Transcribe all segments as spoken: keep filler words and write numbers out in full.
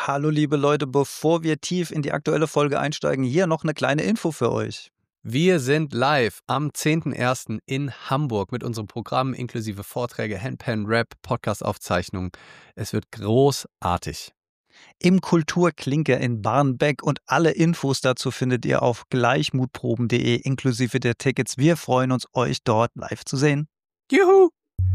Hallo liebe Leute, bevor wir tief in die aktuelle Folge einsteigen, hier noch eine kleine Info für euch. Wir sind live am zehnten ersten in Hamburg mit unserem Programm inklusive Vorträge, Handpan, Rap, Podcast-Aufzeichnungen. Es wird großartig. Im Kulturklinker in Barmbek und alle Infos dazu findet ihr auf gleichmutproben punkt de inklusive der Tickets. Wir freuen uns, euch dort live zu sehen. Juhu!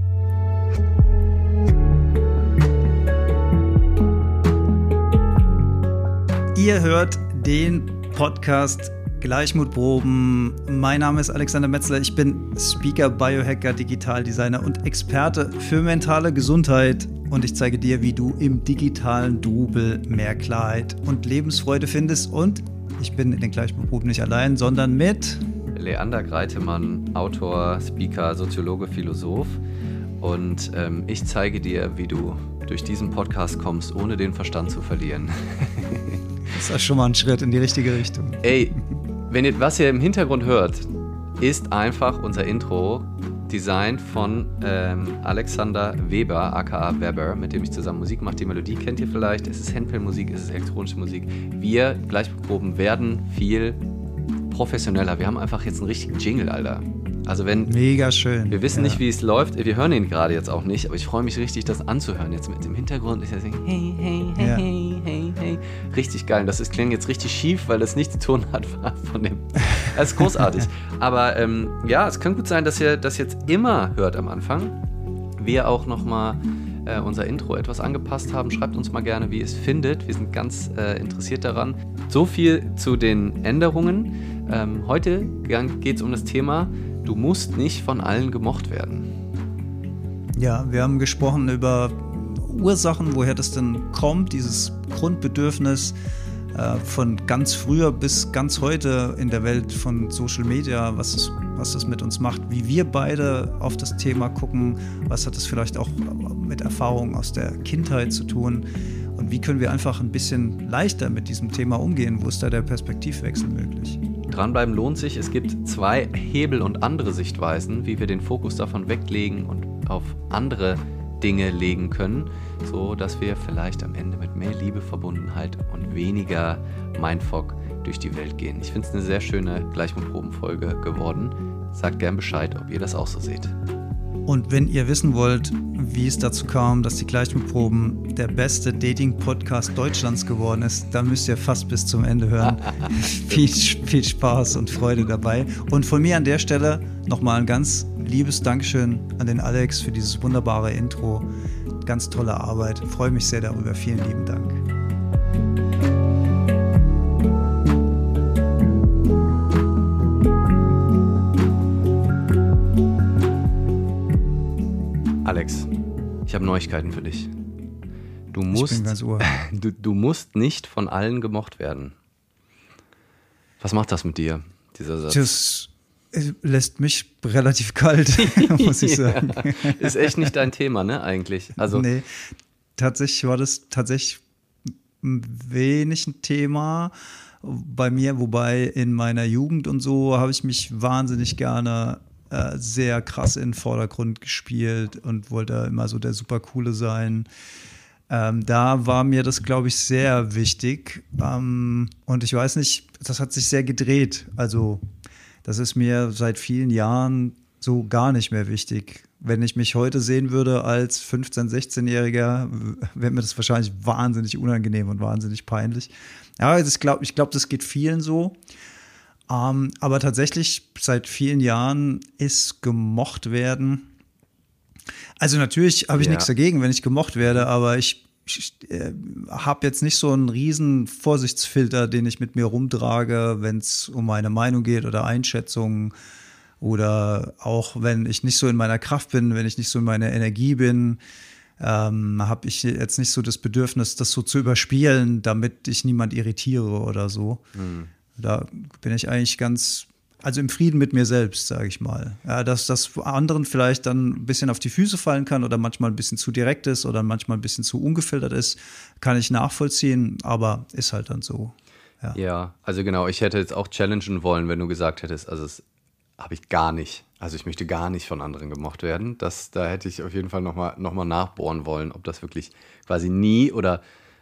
Ihr hört den Podcast Gleichmutproben. Mein Name ist Alexander Metzler. Ich bin Speaker, Biohacker, Digitaldesigner und Experte für mentale Gesundheit. Und ich zeige dir, wie du im digitalen Double mehr Klarheit und Lebensfreude findest. Und ich bin in den Gleichmutproben nicht allein, sondern mit Leander Greitemann, Autor, Speaker, Soziologe, Philosoph. Und ähm, ich zeige dir, wie du durch diesen Podcast kommst, ohne den Verstand zu verlieren. Das ist schon mal ein Schritt in die richtige Richtung. Ey, wenn ihr, was ihr im Hintergrund hört, ist einfach unser Intro, Design von ähm, Alexander Weber, aka Weber, mit dem ich zusammen Musik mache. Die Melodie kennt ihr vielleicht, es ist Handpan-Musik, es ist elektronische Musik. Wir, Gleichmutproben, werden viel professioneller. Wir haben einfach jetzt einen richtigen Jingle, Alter. Also wenn, Mega schön. Wir wissen ja. nicht, wie es läuft. Wir hören ihn gerade jetzt auch nicht, aber ich freue mich richtig, das anzuhören. Jetzt mit dem Hintergrund. Ich denke, hey, hey, hey, ja. hey, hey, hey. Richtig geil. Und das ist, klingt jetzt richtig schief, weil das nicht die Tonart war von dem. Das ist großartig. Aber ähm, ja, es kann gut sein, dass ihr das jetzt immer hört am Anfang. Wir auch nochmal äh, unser Intro etwas angepasst haben. Schreibt uns mal gerne, wie ihr es findet. Wir sind ganz äh, interessiert daran. So viel zu den Änderungen. Ähm, heute geht es um das Thema: Du musst nicht von allen gemocht werden. Ja, wir haben gesprochen über Ursachen, woher das denn kommt, dieses Grundbedürfnis äh, von ganz früher bis ganz heute in der Welt von Social Media, was das, was das mit uns macht, wie wir beide auf das Thema gucken, was hat das vielleicht auch mit Erfahrungen aus der Kindheit zu tun und wie können wir einfach ein bisschen leichter mit diesem Thema umgehen, wo ist da der Perspektivwechsel möglich? Dranbleiben lohnt sich. Es gibt zwei Hebel und andere Sichtweisen, wie wir den Fokus davon weglegen und auf andere Dinge legen können, so dass wir vielleicht am Ende mit mehr Liebe, Verbundenheit und weniger Mindfuck durch die Welt gehen. Ich finde es eine sehr schöne Gleichmutprobenfolge geworden. Sagt gern Bescheid, ob ihr das auch so seht. Und wenn ihr wissen wollt, wie es dazu kam, dass die Gleichmutproben der beste Dating-Podcast Deutschlands geworden ist, dann müsst ihr fast bis zum Ende hören. viel, viel Spaß und Freude dabei. Und von mir an der Stelle nochmal ein ganz liebes Dankeschön an den Alex für dieses wunderbare Intro. Ganz tolle Arbeit. Ich freue mich sehr darüber. Vielen lieben Dank. Alex, ich habe Neuigkeiten für dich. Du musst, ich bin ganz Ohr. Du, du musst nicht von allen gemocht werden. Was macht das mit dir, dieser Satz? Das lässt mich relativ kalt, muss ich sagen. Ja, ist echt nicht dein Thema, ne, eigentlich? Also, nee, tatsächlich war das tatsächlich wenig ein Thema bei mir, wobei in meiner Jugend und so habe ich mich wahnsinnig gerne sehr krass in den Vordergrund gespielt und wollte immer so der super Coole sein. Ähm, da war mir das, glaube ich, sehr wichtig. Ähm, und ich weiß nicht, das hat sich sehr gedreht. Also das ist mir seit vielen Jahren so gar nicht mehr wichtig. Wenn ich mich heute sehen würde als fünfzehn-, sechzehnjähriger, wäre mir das wahrscheinlich wahnsinnig unangenehm und wahnsinnig peinlich. Ja, ich glaube, ich glaub, das geht vielen so. Um, aber tatsächlich seit vielen Jahren ist gemocht werden. Also natürlich habe ich ja. nichts dagegen, wenn ich gemocht werde, aber ich, ich äh, habe jetzt nicht so einen riesen Vorsichtsfilter, den ich mit mir rumtrage, wenn es um meine Meinung geht oder Einschätzungen oder auch wenn ich nicht so in meiner Kraft bin, wenn ich nicht so in meiner Energie bin, ähm, habe ich jetzt nicht so das Bedürfnis, das so zu überspielen, damit ich niemand irritiere oder so. Mhm. Da bin ich eigentlich ganz, also im Frieden mit mir selbst, sage ich mal. Ja, dass das anderen vielleicht dann ein bisschen auf die Füße fallen kann oder manchmal ein bisschen zu direkt ist oder manchmal ein bisschen zu ungefiltert ist, kann ich nachvollziehen, aber ist halt dann so. Ja, ja, also genau, ich hätte jetzt auch challengen wollen, wenn du gesagt hättest, also das habe ich gar nicht. Also ich möchte gar nicht von anderen gemocht werden. Das, da hätte ich auf jeden Fall nochmal noch mal nachbohren wollen, ob das wirklich quasi nie oder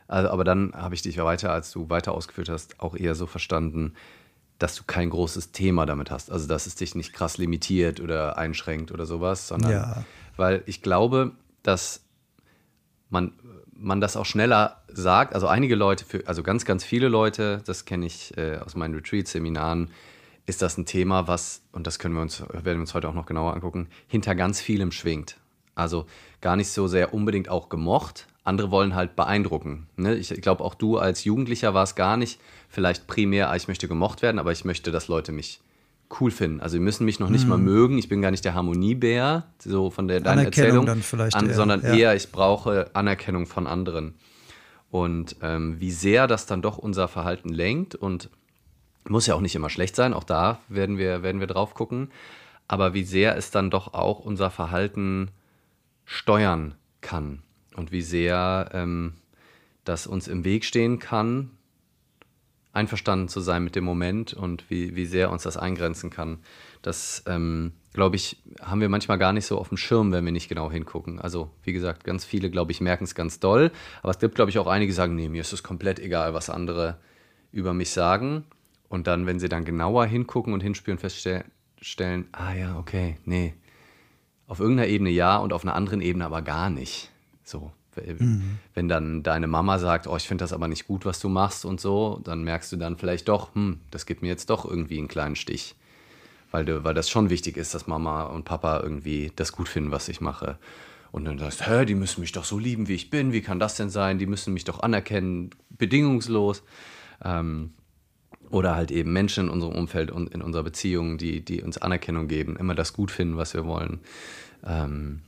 Also, aber dann habe ich dich weiter, als du weiter ausgeführt hast, auch eher so verstanden, dass du kein großes Thema damit hast. Also, dass es dich nicht krass limitiert oder einschränkt oder sowas, sondern Ja. weil ich glaube, dass man, man das auch schneller sagt. Also einige Leute, für, also ganz, ganz viele Leute, das kenne ich äh, aus meinen Retreat-Seminaren, ist das ein Thema, was, und das können wir uns, werden wir uns heute auch noch genauer angucken, hinter ganz vielem schwingt. Also gar nicht so sehr unbedingt auch gemocht. Andere wollen halt beeindrucken. Ne? Ich glaube, auch du als Jugendlicher warst gar nicht vielleicht primär, ah, ich möchte gemocht werden, aber ich möchte, dass Leute mich cool finden. Also sie müssen mich noch nicht Mhm. mal mögen. Ich bin gar nicht der Harmoniebär, so von der deiner Anerkennung Erzählung, dann vielleicht an, eher, sondern ja. eher, ich brauche Anerkennung von anderen. Und ähm, wie sehr das dann doch unser Verhalten lenkt und muss ja auch nicht immer schlecht sein, auch da werden wir, werden wir drauf gucken, aber wie sehr es dann doch auch unser Verhalten steuern kann und wie sehr ähm, das uns im Weg stehen kann, einverstanden zu sein mit dem Moment und wie, wie sehr uns das eingrenzen kann. Das, ähm, glaube ich, haben wir manchmal gar nicht so auf dem Schirm, wenn wir nicht genau hingucken. Also, wie gesagt, ganz viele, glaube ich, merken es ganz doll, aber es gibt, glaube ich, auch einige, die sagen, nee, mir ist es komplett egal, was andere über mich sagen. Und dann, wenn sie dann genauer hingucken und hinspüren, feststellen, ah ja, okay, nee, auf irgendeiner Ebene ja und auf einer anderen Ebene aber gar nicht. So, mhm. Wenn dann deine Mama sagt, oh, ich finde das aber nicht gut, was du machst und so, dann merkst du dann vielleicht doch, hm, das gibt mir jetzt doch irgendwie einen kleinen Stich. Weil, du, weil das schon wichtig ist, dass Mama und Papa irgendwie das gut finden, was ich mache. Und dann sagst du, hä, die müssen mich doch so lieben, wie ich bin, wie kann das denn sein? Die müssen mich doch anerkennen, bedingungslos. Ähm, Oder halt eben Menschen in unserem Umfeld und in unserer Beziehung, die, die uns Anerkennung geben, immer das gut finden, was wir wollen. Ähm,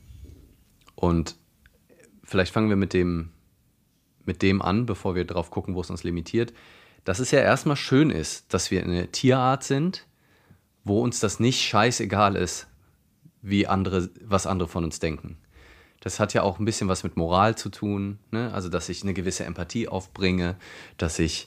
und vielleicht fangen wir mit dem, mit dem an, bevor wir drauf gucken, wo es uns limitiert, dass es ja erstmal schön ist, dass wir eine Tierart sind, wo uns das nicht scheißegal ist, wie andere, was andere von uns denken. Das hat ja auch ein bisschen was mit Moral zu tun, ne? Also, dass ich eine gewisse Empathie aufbringe, dass ich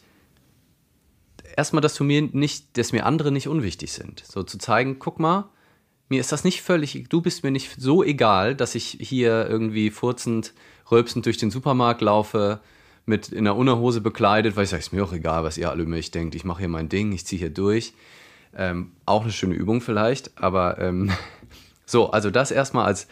erstmal, dass du mir nicht, dass mir andere nicht unwichtig sind. So zu zeigen, guck mal, mir ist das nicht völlig, du bist mir nicht so egal, dass ich hier irgendwie furzend, rülpsend durch den Supermarkt laufe, mit in der Unterhose bekleidet, weil ich sage, ist mir auch egal, was ihr alle über mich denkt. Ich mache hier mein Ding, ich ziehe hier durch. Ähm, auch eine schöne Übung vielleicht, aber ähm, so, also das erstmal als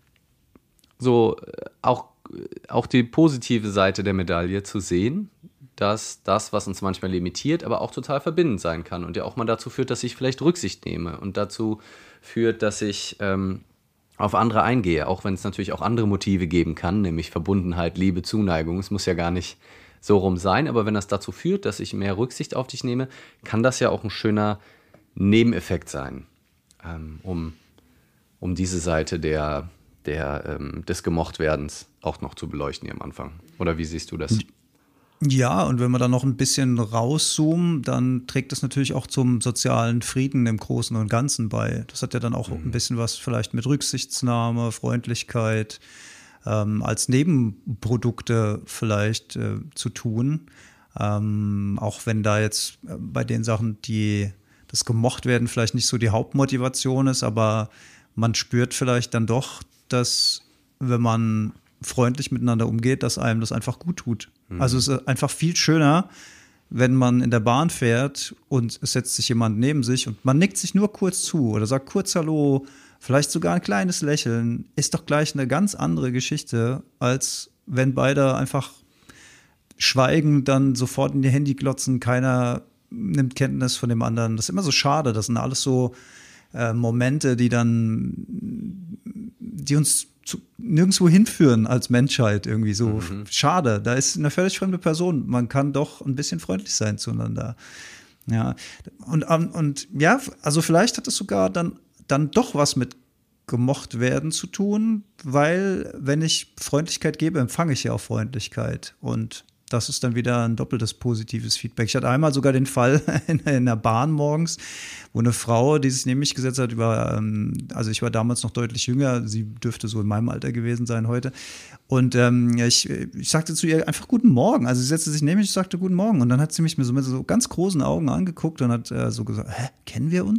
so auch, auch die positive Seite der Medaille zu sehen, dass das, was uns manchmal limitiert, aber auch total verbindend sein kann und ja auch mal dazu führt, dass ich vielleicht Rücksicht nehme und dazu führt, dass ich ähm, auf andere eingehe, auch wenn es natürlich auch andere Motive geben kann, nämlich Verbundenheit, Liebe, Zuneigung. Es muss ja gar nicht so rum sein, aber wenn das dazu führt, dass ich mehr Rücksicht auf dich nehme, kann das ja auch ein schöner Nebeneffekt sein, ähm, um, um diese Seite der, der, ähm, des Gemochtwerdens auch noch zu beleuchten hier am Anfang. Oder wie siehst du das? Ja, und wenn wir dann noch ein bisschen rauszoomen, dann trägt das natürlich auch zum sozialen Frieden im Großen und Ganzen bei. Das hat ja dann auch mhm. ein bisschen was vielleicht mit Rücksichtnahme, Freundlichkeit ähm, als Nebenprodukte vielleicht äh, zu tun. Ähm, auch wenn da jetzt äh, bei den Sachen, die das gemocht werden, vielleicht nicht so die Hauptmotivation ist, aber man spürt vielleicht dann doch, dass wenn man freundlich miteinander umgeht, dass einem das einfach gut tut. Mhm. Also es ist einfach viel schöner, wenn man in der Bahn fährt und es setzt sich jemand neben sich und man nickt sich nur kurz zu oder sagt kurz Hallo, vielleicht sogar ein kleines Lächeln, ist doch gleich eine ganz andere Geschichte, als wenn beide einfach schweigen, dann sofort in ihr Handy glotzen, keiner nimmt Kenntnis von dem anderen. Das ist immer so schade, das sind alles so äh, Momente, die dann, die uns zu, nirgendwo hinführen als Menschheit irgendwie so. Mhm. Schade, da ist eine völlig fremde Person. Man kann doch ein bisschen freundlich sein zueinander. Ja, und, und ja, also vielleicht hat es sogar dann, dann doch was mit gemocht werden zu tun, weil wenn ich Freundlichkeit gebe, empfange ich ja auch Freundlichkeit und das ist dann wieder ein doppeltes positives Feedback. Ich hatte einmal sogar den Fall in, in der Bahn morgens, wo eine Frau, die sich neben mich gesetzt hat, über, also ich war damals noch deutlich jünger, sie dürfte so in meinem Alter gewesen sein heute. Und ähm, ich, ich sagte zu ihr einfach guten Morgen. Also sie setzte sich neben mich und sagte guten Morgen. Und dann hat sie mich mit so, mit so ganz großen Augen angeguckt und hat äh, so gesagt, hä, kennen wir uns?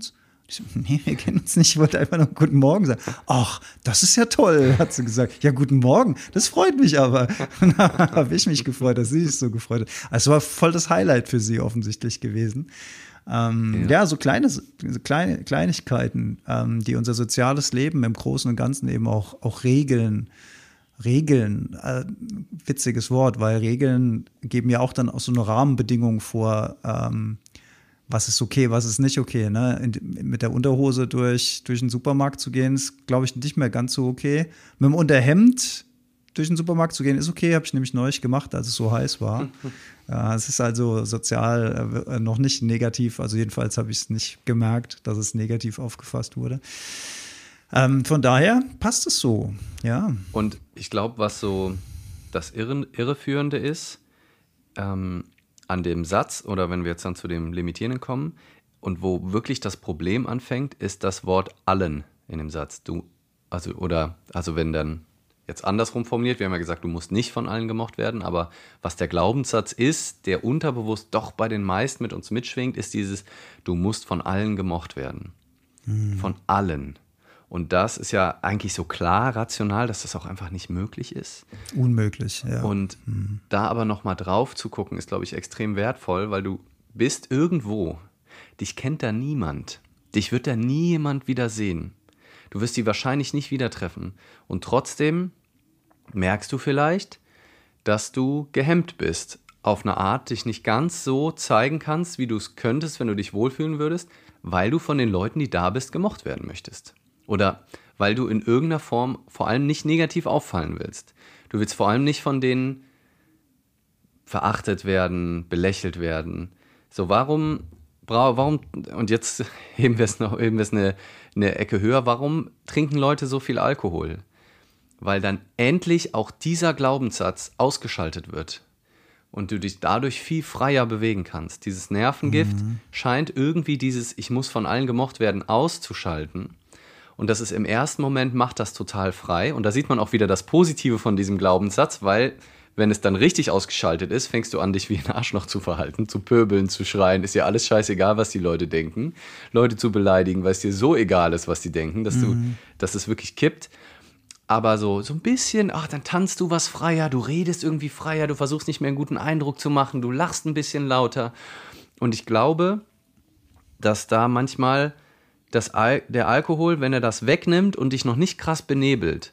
Ich so, nee, wir kennen uns nicht, ich wollte einfach nur guten Morgen sagen. Ach, das ist ja toll, hat sie gesagt. Ja, guten Morgen, das freut mich aber. Und dann habe ich mich gefreut, dass sie sich so gefreut hat. Also es war voll das Highlight für sie offensichtlich gewesen. Ähm, ja. ja, so kleine, so kleine Kleinigkeiten, ähm, die unser soziales Leben im Großen und Ganzen eben auch, auch regeln. Regeln, äh, witziges Wort, weil Regeln geben ja auch dann auch so eine Rahmenbedingung vor, ähm, was ist okay, was ist nicht okay. Ne? In, mit der Unterhose durch, durch den Supermarkt zu gehen, ist, glaube ich, nicht mehr ganz so okay. Mit dem Unterhemd durch den Supermarkt zu gehen, ist okay, habe ich nämlich neulich gemacht, als es so heiß war. Ja, es ist also sozial äh, noch nicht negativ, also jedenfalls habe ich es nicht gemerkt, dass es negativ aufgefasst wurde. Ähm, von daher passt es so, ja. Und ich glaube, was so das Irre, Irreführende ist, ähm, an dem Satz, oder wenn wir jetzt dann zu dem Limitierenden kommen, und wo wirklich das Problem anfängt, ist das Wort allen in dem Satz. Du, also, oder, also wenn dann jetzt andersrum formuliert, wir haben ja gesagt, du musst nicht von allen gemocht werden, aber was der Glaubenssatz ist, der unterbewusst doch bei den meisten mit uns mitschwingt, ist dieses, du musst von allen gemocht werden. Hm. Von allen. Und das ist ja eigentlich so klar rational, dass das auch einfach nicht möglich ist. Unmöglich, ja. Und hm. da aber nochmal drauf zu gucken, ist, glaube ich, extrem wertvoll, weil du bist irgendwo, dich kennt da niemand, dich wird da nie jemand wieder sehen. Du wirst die wahrscheinlich nicht wieder treffen. Und trotzdem merkst du vielleicht, dass du gehemmt bist. Auf eine Art, dich nicht ganz so zeigen kannst, wie du es könntest, wenn du dich wohlfühlen würdest, weil du von den Leuten, die da bist, gemocht werden möchtest. Oder weil du in irgendeiner Form vor allem nicht negativ auffallen willst. Du willst vor allem nicht von denen verachtet werden, belächelt werden. So, warum, warum und jetzt heben wir es noch, heben wir es eine, eine Ecke höher, warum trinken Leute so viel Alkohol? Weil dann endlich auch dieser Glaubenssatz ausgeschaltet wird und du dich dadurch viel freier bewegen kannst. Dieses Nervengift mhm. scheint irgendwie dieses Ich muss von allen gemocht werden auszuschalten. Und das ist im ersten Moment, macht das total frei. Und da sieht man auch wieder das Positive von diesem Glaubenssatz, weil wenn es dann richtig ausgeschaltet ist, fängst du an, dich wie ein Arschloch zu verhalten, zu pöbeln, zu schreien. Ist ja alles scheißegal, was die Leute denken. Leute zu beleidigen, weil es dir so egal ist, was die denken, dass, du, mhm. dass es wirklich kippt. Aber so, so ein bisschen, ach, dann tanzt du was freier, du redest irgendwie freier, du versuchst nicht mehr einen guten Eindruck zu machen, du lachst ein bisschen lauter. Und ich glaube, dass da manchmal das Al- der Alkohol, wenn er das wegnimmt und dich noch nicht krass benebelt,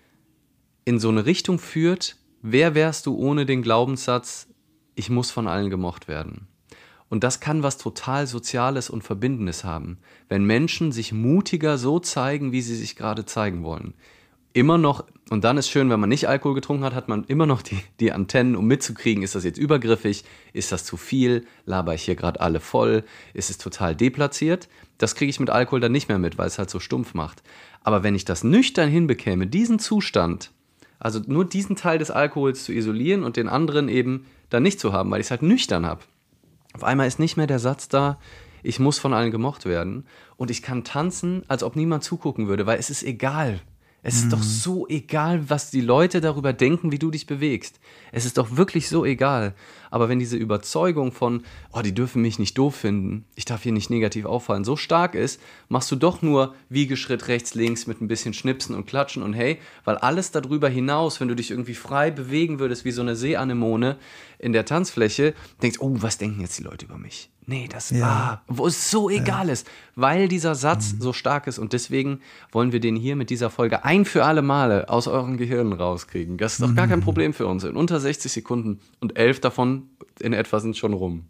in so eine Richtung führt, wer wärst du ohne den Glaubenssatz, ich muss von allen gemocht werden. Und das kann was total Soziales und Verbindendes haben, wenn Menschen sich mutiger so zeigen, wie sie sich gerade zeigen wollen. Immer noch, und dann ist schön, wenn man nicht Alkohol getrunken hat, hat man immer noch die, die Antennen, um mitzukriegen, ist das jetzt übergriffig, ist das zu viel, laber ich hier gerade alle voll, ist es total deplatziert. Das kriege ich mit Alkohol dann nicht mehr mit, weil es halt so stumpf macht. Aber wenn ich das nüchtern hinbekäme, diesen Zustand, also nur diesen Teil des Alkohols zu isolieren und den anderen eben dann nicht zu haben, weil ich es halt nüchtern habe. Auf einmal ist nicht mehr der Satz da, ich muss von allen gemocht werden und ich kann tanzen, als ob niemand zugucken würde, weil es ist egal. Es ist mhm. doch so egal, was die Leute darüber denken, wie du dich bewegst. Es ist doch wirklich so egal. Aber wenn diese Überzeugung von, oh, die dürfen mich nicht doof finden, ich darf hier nicht negativ auffallen, so stark ist, machst du doch nur Wiegeschritt rechts, links mit ein bisschen Schnipsen und Klatschen und hey, weil alles darüber hinaus, wenn du dich irgendwie frei bewegen würdest, wie so eine Seeanemone in der Tanzfläche, denkst, oh, was denken jetzt die Leute über mich? Nee, das, ja. ah, wo es so egal ja. ist, weil dieser Satz mhm. so stark ist und deswegen wollen wir den hier mit dieser Folge ein für alle Male aus euren Gehirnen rauskriegen. Das ist doch mhm. gar kein Problem für uns. In unter sechzig Sekunden und elf davon in etwa sind schon rum.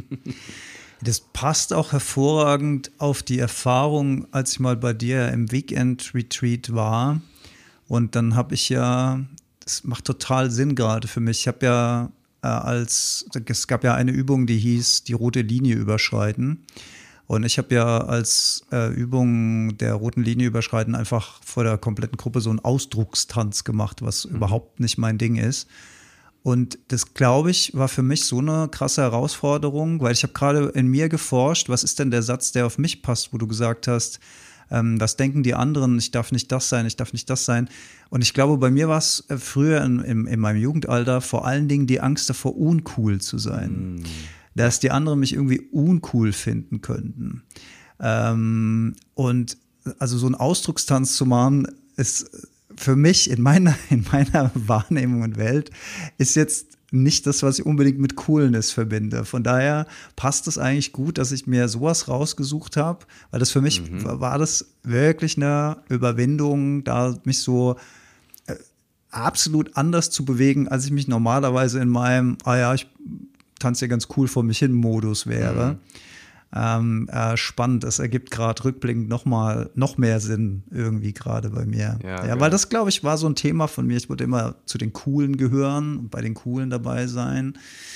Das passt auch hervorragend auf die Erfahrung, als ich mal bei dir im Weekend-Retreat war und dann habe ich ja, das macht total Sinn gerade für mich, ich habe ja als, es gab ja eine Übung, die hieß, die rote Linie überschreiten. Und ich habe ja als äh, Übung der roten Linie überschreiten einfach vor der kompletten Gruppe so einen Ausdruckstanz gemacht, was mhm. überhaupt nicht mein Ding ist. Und das, glaube ich, war für mich so eine krasse Herausforderung, weil ich habe gerade in mir geforscht, was ist denn der Satz, der auf mich passt, wo du gesagt hast, Ähm, was denken die anderen, ich darf nicht das sein, ich darf nicht das sein. Und ich glaube, bei mir war es äh, früher in, in, in meinem Jugendalter vor allen Dingen die Angst davor, uncool zu sein. Mm. Dass die anderen mich irgendwie uncool finden könnten. Ähm, und also so einen Ausdruckstanz zu machen, ist für mich in meiner, in meiner Wahrnehmung und Welt ist jetzt nicht das, was ich unbedingt mit Coolness verbinde. Von daher passt es eigentlich gut, dass ich mir sowas rausgesucht habe, weil das für mich mhm. war das wirklich eine Überwindung, da mich so äh, absolut anders zu bewegen, als ich mich normalerweise in meinem, ah ja, ich tanze ja ganz cool vor mich hin Modus wäre. Mhm. Ähm, äh, spannend, es ergibt gerade rückblickend noch mal noch mehr Sinn irgendwie gerade bei mir. Ja, ja, weil das, glaube ich, war so ein Thema von mir. Ich wollte immer zu den Coolen gehören und bei den Coolen dabei sein.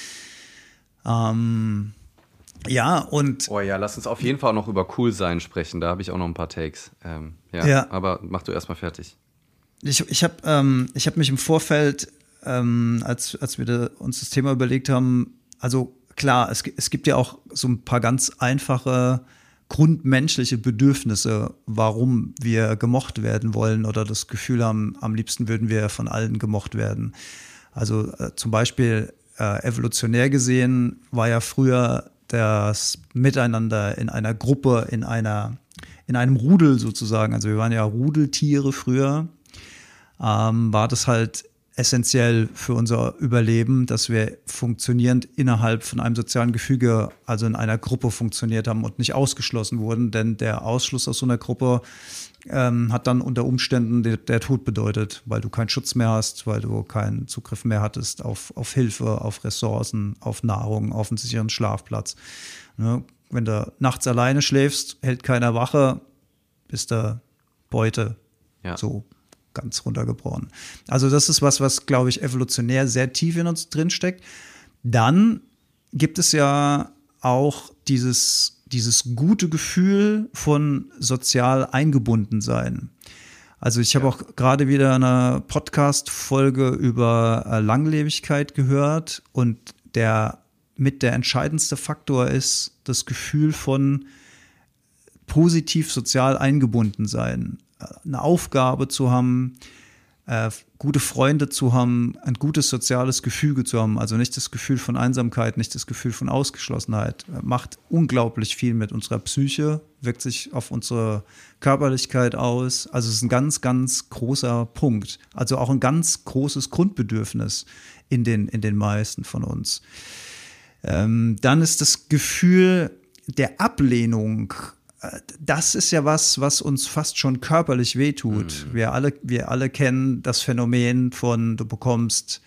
Ähm, ja, und Oh ja, lass uns auf jeden Fall auch noch über cool sein sprechen. Da habe ich auch noch ein paar Takes. Ähm, ja, ja, aber mach du erstmal fertig. Ich, ich habe ähm, ich hab mich im Vorfeld, ähm, als, als wir da uns das Thema überlegt haben, also klar, es, es gibt ja auch so ein paar ganz einfache grundmenschliche Bedürfnisse, warum wir gemocht werden wollen oder das Gefühl haben, am liebsten würden wir von allen gemocht werden. Also äh, zum Beispiel äh, evolutionär gesehen war ja früher das Miteinander in einer Gruppe, in einer, in einem Rudel sozusagen, also wir waren ja Rudeltiere früher, ähm, war das halt essentiell für unser Überleben, dass wir funktionierend innerhalb von einem sozialen Gefüge, also in einer Gruppe funktioniert haben und nicht ausgeschlossen wurden, denn der Ausschluss aus so einer Gruppe ähm, hat dann unter Umständen der, der Tod bedeutet, weil du keinen Schutz mehr hast, weil du keinen Zugriff mehr hattest auf, auf Hilfe, auf Ressourcen, auf Nahrung, auf einen sicheren Schlafplatz. Ne? Wenn du nachts alleine schläfst, hält keiner Wache, bist du Beute. Ja. So. Ganz runtergebrochen. Also das ist was, was, glaube ich, evolutionär sehr tief in uns drinsteckt. Dann gibt es ja auch dieses, dieses gute Gefühl von sozial eingebunden sein. Also ich habe ja. auch gerade wieder eine Podcast-Folge über Langlebigkeit gehört und der mit der entscheidendste Faktor ist das Gefühl von positiv sozial eingebunden sein. Eine Aufgabe zu haben, äh, gute Freunde zu haben, ein gutes soziales Gefüge zu haben, also nicht das Gefühl von Einsamkeit, nicht das Gefühl von Ausgeschlossenheit, macht unglaublich viel mit unserer Psyche, wirkt sich auf unsere Körperlichkeit aus, also es ist ein ganz, ganz großer Punkt, also auch ein ganz großes Grundbedürfnis in den, in den meisten von uns. Ähm, dann ist das Gefühl der Ablehnung. Das ist ja was, was uns fast schon körperlich wehtut. Mhm. Wir alle, wir alle kennen das Phänomen von, du bekommst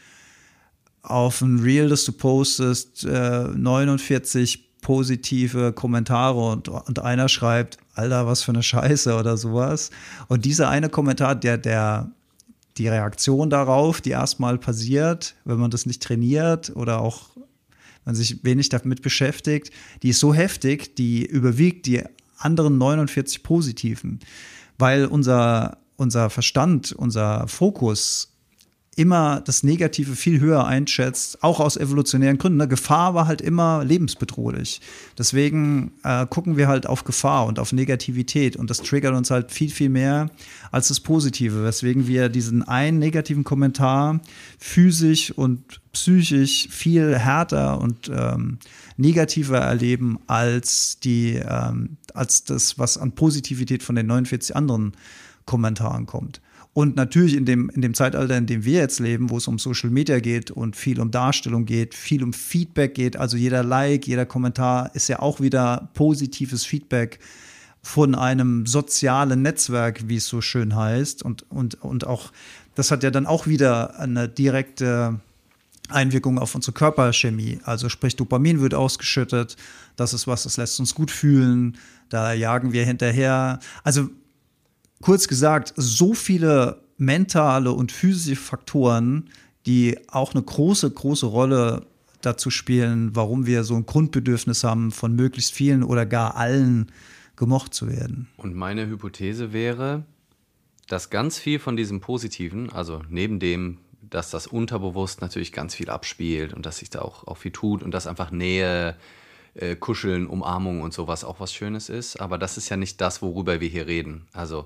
auf ein Reel, das du postest, äh, neunundvierzig positive Kommentare und, und einer schreibt, Alter, was für eine Scheiße oder sowas. Und dieser eine Kommentar, der, der, die Reaktion darauf, die erstmal passiert, wenn man das nicht trainiert oder auch man sich wenig damit beschäftigt, die ist so heftig, die überwiegt die anderen neunundvierzig Positiven, weil unser, unser Verstand, unser Fokus immer das Negative viel höher einschätzt, auch aus evolutionären Gründen. Ne? Gefahr war halt immer lebensbedrohlich. Deswegen äh, gucken wir halt auf Gefahr und auf Negativität und das triggert uns halt viel, viel mehr als das Positive, weswegen wir diesen einen negativen Kommentar physisch und psychisch viel härter und ähm, negativer erleben als die, ähm, als das, was an Positivität von den neunundvierzig anderen Kommentaren kommt. Und natürlich in dem, in dem Zeitalter, in dem wir jetzt leben, wo es um Social Media geht und viel um Darstellung geht, viel um Feedback geht, also jeder Like, jeder Kommentar ist ja auch wieder positives Feedback von einem sozialen Netzwerk, wie es so schön heißt. Und, und, und auch, das hat ja dann auch wieder eine direkte Einwirkung auf unsere Körperchemie. Also sprich, Dopamin wird ausgeschüttet, das ist was, das lässt uns gut fühlen, da jagen wir hinterher. Also kurz gesagt, so viele mentale und physische Faktoren, die auch eine große, große Rolle dazu spielen, warum wir so ein Grundbedürfnis haben, von möglichst vielen oder gar allen gemocht zu werden. Und meine Hypothese wäre, dass ganz viel von diesem Positiven, also neben dem, dass das unterbewusst natürlich ganz viel abspielt und dass sich da auch, auch viel tut und dass einfach Nähe, äh, Kuscheln, Umarmung und sowas auch was Schönes ist, aber das ist ja nicht das, worüber wir hier reden. Also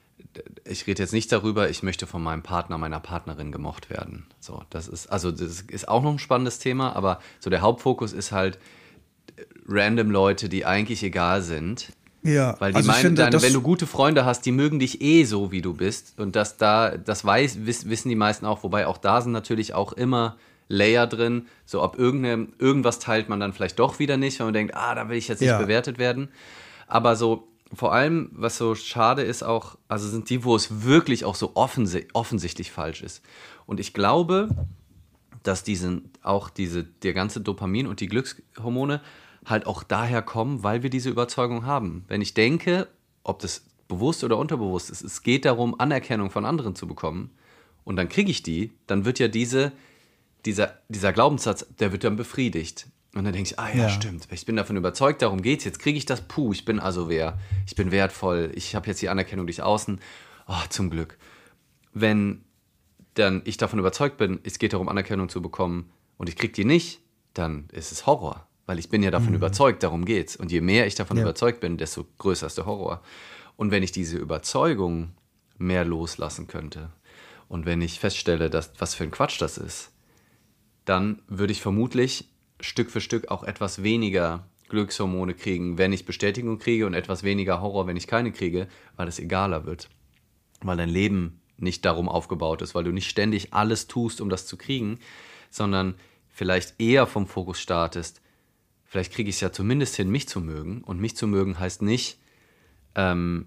ich rede jetzt nicht darüber, ich möchte von meinem Partner, meiner Partnerin gemocht werden. So, das ist, also das ist auch noch ein spannendes Thema, aber so der Hauptfokus ist halt random Leute, die eigentlich egal sind, Ja, Weil die also ich meinen, finde, dann, das, wenn du gute Freunde hast, die mögen dich eh so, wie du bist. Und das da, das weiß, wiss, wissen die meisten auch, wobei auch da sind natürlich auch immer Layer drin. So, ob irgendeine, irgendwas teilt man dann vielleicht doch wieder nicht, wenn man denkt, ah, da will ich jetzt nicht ja, bewertet werden. Aber so, vor allem, was so schade ist auch, also sind die, wo es wirklich auch so offensi- offensichtlich falsch ist. Und ich glaube, dass diesen, auch diese, der ganze Dopamin und die Glückshormone halt auch daher kommen, weil wir diese Überzeugung haben. Wenn ich denke, ob das bewusst oder unterbewusst ist, es geht darum, Anerkennung von anderen zu bekommen und dann kriege ich die, dann wird ja diese, dieser, dieser Glaubenssatz, der wird dann befriedigt. Und dann denke ich, ah ja, ja, stimmt, ich bin davon überzeugt, darum geht's, jetzt kriege ich das, puh, ich bin also wer, ich bin wertvoll, ich habe jetzt die Anerkennung durch außen, oh, zum Glück. Wenn dann ich davon überzeugt bin, es geht darum, Anerkennung zu bekommen und ich kriege die nicht, dann ist es Horror. Weil ich bin ja davon mhm. überzeugt, darum geht's. Und je mehr ich davon ja. überzeugt bin, desto größer ist der Horror. Und wenn ich diese Überzeugung mehr loslassen könnte und wenn ich feststelle, dass, was für ein Quatsch das ist, dann würde ich vermutlich Stück für Stück auch etwas weniger Glückshormone kriegen, wenn ich Bestätigung kriege und etwas weniger Horror, wenn ich keine kriege, weil es egaler wird. Weil dein Leben nicht darum aufgebaut ist, weil du nicht ständig alles tust, um das zu kriegen, sondern vielleicht eher vom Fokus startest, vielleicht kriege ich es ja zumindest hin, mich zu mögen. Und mich zu mögen heißt nicht, ähm,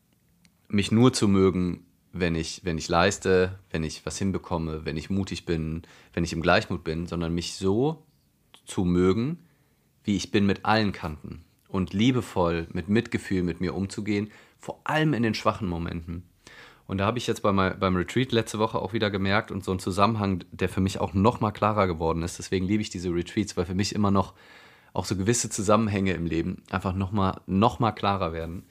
mich nur zu mögen, wenn ich, wenn ich leiste, wenn ich was hinbekomme, wenn ich mutig bin, wenn ich im Gleichmut bin, sondern mich so zu mögen, wie ich bin mit allen Kanten. Und liebevoll, mit Mitgefühl mit mir umzugehen, vor allem in den schwachen Momenten. Und da habe ich jetzt bei mein, beim Retreat letzte Woche auch wieder gemerkt und so einen Zusammenhang, der für mich auch noch mal klarer geworden ist. Deswegen liebe ich diese Retreats, weil für mich immer noch auch so gewisse Zusammenhänge im Leben einfach nochmal noch mal klarer werden.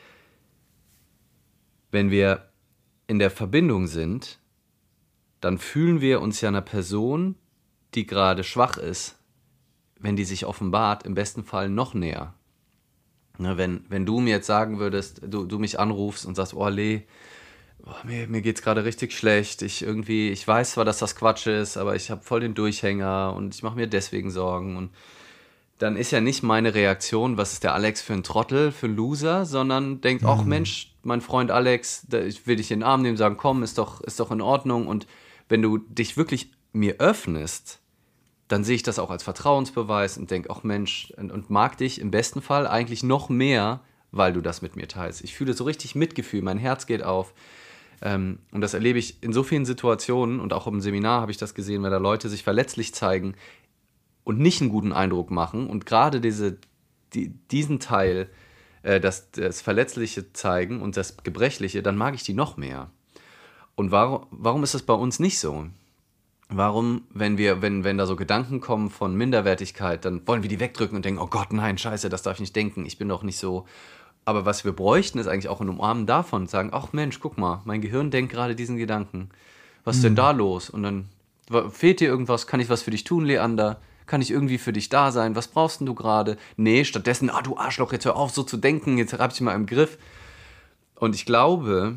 Wenn wir in der Verbindung sind, dann fühlen wir uns ja einer Person, die gerade schwach ist, wenn die sich offenbart, im besten Fall noch näher. Ne, wenn, wenn du mir jetzt sagen würdest, du, du mich anrufst und sagst, oh Lee, oh, mir, mir geht's gerade richtig schlecht, ich irgendwie, ich weiß zwar, dass das Quatsch ist, aber ich habe voll den Durchhänger und ich mache mir deswegen Sorgen und dann ist ja nicht meine Reaktion, was ist der Alex für ein Trottel, für ein Loser, sondern denkt, ach mhm. Mensch, mein Freund Alex, da, ich will dich in den Arm nehmen, sagen, komm, ist doch, ist doch in Ordnung. Und wenn du dich wirklich mir öffnest, dann sehe ich das auch als Vertrauensbeweis und denke, ach Mensch, und, und mag dich im besten Fall eigentlich noch mehr, weil du das mit mir teilst. Ich fühle so richtig Mitgefühl, mein Herz geht auf. Ähm, und das erlebe ich in so vielen Situationen und auch im Seminar habe ich das gesehen, wenn da Leute sich verletzlich zeigen, und nicht einen guten Eindruck machen und gerade diese, die, diesen Teil, äh, das, das Verletzliche zeigen und das Gebrechliche, dann mag ich die noch mehr. Und warum, warum ist das bei uns nicht so? Warum, wenn wir, wenn, wenn da so Gedanken kommen von Minderwertigkeit, dann wollen wir die wegdrücken und denken, oh Gott, nein, scheiße, das darf ich nicht denken, ich bin doch nicht so. Aber was wir bräuchten, ist eigentlich auch ein Umarmen davon und sagen, ach Mensch, guck mal, mein Gehirn denkt gerade diesen Gedanken. Was ist mhm. denn da los? Und dann fehlt dir irgendwas, kann ich was für dich tun, Leander? Kann ich irgendwie für dich da sein? Was brauchst denn du gerade? Nee, stattdessen, ah du Arschloch, jetzt hör auf so zu denken, jetzt hab ich mal im Griff. Und ich glaube,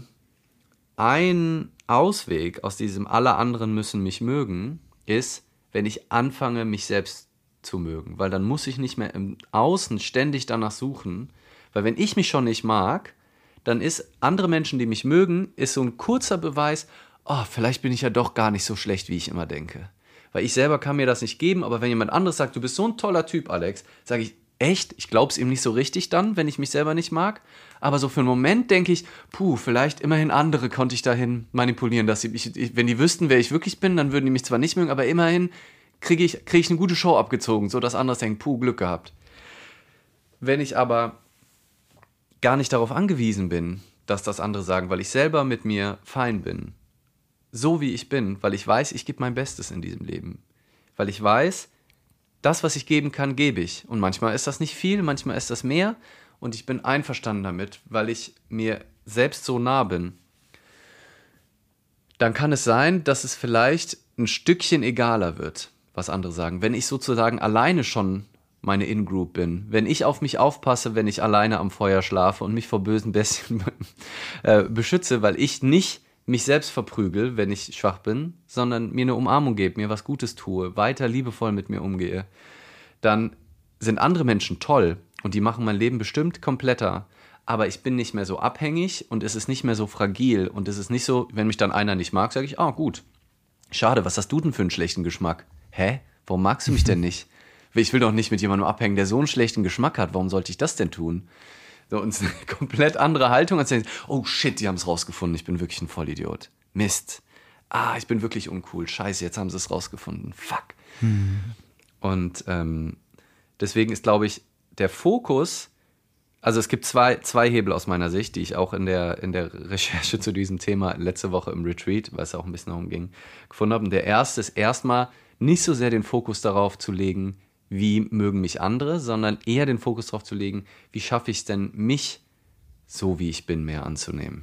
ein Ausweg aus diesem alle anderen müssen mich mögen, ist, wenn ich anfange, mich selbst zu mögen. Weil dann muss ich nicht mehr im Außen ständig danach suchen. Weil wenn ich mich schon nicht mag, dann ist andere Menschen, die mich mögen, ist so ein kurzer Beweis, oh, vielleicht bin ich ja doch gar nicht so schlecht, wie ich immer denke. Weil ich selber kann mir das nicht geben, aber wenn jemand anderes sagt, du bist so ein toller Typ, Alex, sage ich, echt? Ich glaube es ihm nicht so richtig dann, wenn ich mich selber nicht mag. Aber so für einen Moment denke ich, puh, vielleicht immerhin andere konnte ich dahin manipulieren, dass sie, ich, wenn die wüssten, wer ich wirklich bin, dann würden die mich zwar nicht mögen, aber immerhin kriege ich, krieg ich eine gute Show abgezogen, sodass andere denken, puh, Glück gehabt. Wenn ich aber gar nicht darauf angewiesen bin, dass das andere sagen, weil ich selber mit mir fein bin, so wie ich bin, weil ich weiß, ich gebe mein Bestes in diesem Leben. Weil ich weiß, das, was ich geben kann, gebe ich. Und manchmal ist das nicht viel, manchmal ist das mehr. Und ich bin einverstanden damit, weil ich mir selbst so nah bin. Dann kann es sein, dass es vielleicht ein Stückchen egaler wird, was andere sagen. Wenn ich sozusagen alleine schon meine In-Group bin. Wenn ich auf mich aufpasse, wenn ich alleine am Feuer schlafe und mich vor bösen Bestien äh, beschütze, weil ich nicht mich selbst verprügel, wenn ich schwach bin, sondern mir eine Umarmung gebe, mir was Gutes tue, weiter liebevoll mit mir umgehe, dann sind andere Menschen toll und die machen mein Leben bestimmt kompletter. aber ich bin nicht mehr so abhängig und es ist nicht mehr so fragil und es ist nicht so, wenn mich dann einer nicht mag, sage ich, ah gut, schade, was hast du denn für einen schlechten Geschmack? Hä? Warum magst du mich denn nicht? Ich will doch nicht mit jemandem abhängen, der so einen schlechten Geschmack hat, warum sollte ich das denn tun? So, und eine komplett andere Haltung, als denken, oh shit, die haben es rausgefunden, ich bin wirklich ein Vollidiot. Mist. Ah, ich bin wirklich uncool. Scheiße, jetzt haben sie es rausgefunden. Fuck. Hm. Und ähm, deswegen ist, glaube ich, der Fokus, also es gibt zwei, zwei Hebel aus meiner Sicht, die ich auch in der, in der Recherche zu diesem Thema letzte Woche im Retreat, weil es auch ein bisschen darum ging, gefunden habe. Und der erste ist erstmal nicht so sehr den Fokus darauf zu legen, wie mögen mich andere, sondern eher den Fokus darauf zu legen, wie schaffe ich es denn, mich so wie ich bin, mehr anzunehmen.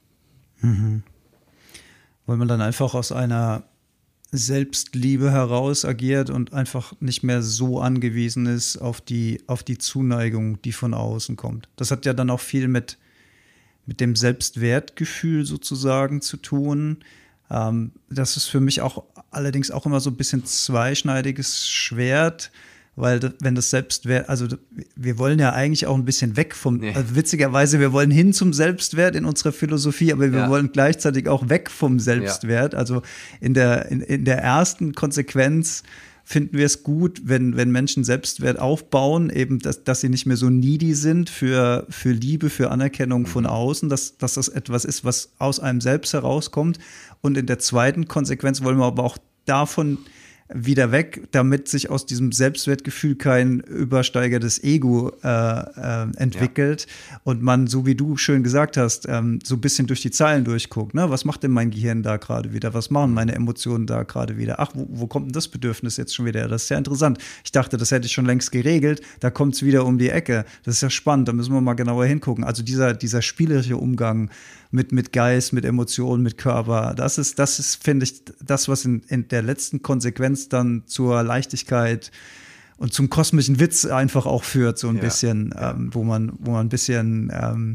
Mhm. Weil man dann einfach aus einer Selbstliebe heraus agiert und einfach nicht mehr so angewiesen ist auf die, auf die Zuneigung, die von außen kommt. Das hat ja dann auch viel mit, mit dem Selbstwertgefühl sozusagen zu tun. Ähm, das ist für mich auch allerdings auch immer so ein bisschen zweischneidiges Schwert, weil das, wenn das Selbstwert, also wir wollen ja eigentlich auch ein bisschen weg vom, nee. also witzigerweise, wir wollen hin zum Selbstwert in unserer Philosophie, aber wir ja. wollen gleichzeitig auch weg vom Selbstwert. Ja. Also in der, in, in der ersten Konsequenz finden wir es gut, wenn, wenn Menschen Selbstwert aufbauen, eben, dass, dass sie nicht mehr so needy sind für, für Liebe, für Anerkennung mhm. von außen, dass, dass das etwas ist, was aus einem selbst herauskommt. Und in der zweiten Konsequenz wollen wir aber auch davon wieder weg, damit sich aus diesem Selbstwertgefühl kein übersteigertes Ego äh, äh, entwickelt ja. und man, so wie du schön gesagt hast, ähm, so ein bisschen durch die Zeilen durchguckt. Ne? Was macht denn mein Gehirn da gerade wieder? Was machen meine Emotionen da gerade wieder? Ach, wo, wo kommt denn das Bedürfnis jetzt schon wieder? Das ist ja interessant. Ich dachte, das hätte ich schon längst geregelt. Da kommt es wieder um die Ecke. Das ist ja spannend. Da müssen wir mal genauer hingucken. Also dieser, dieser spielerische Umgang mit, mit Geist, mit Emotionen, mit Körper, das ist, das ist, finde ich, das, was in, in der letzten Konsequenz dann zur Leichtigkeit und zum kosmischen Witz einfach auch führt, so ein ja, bisschen, ja. Ähm, wo man, wo man ein bisschen ähm,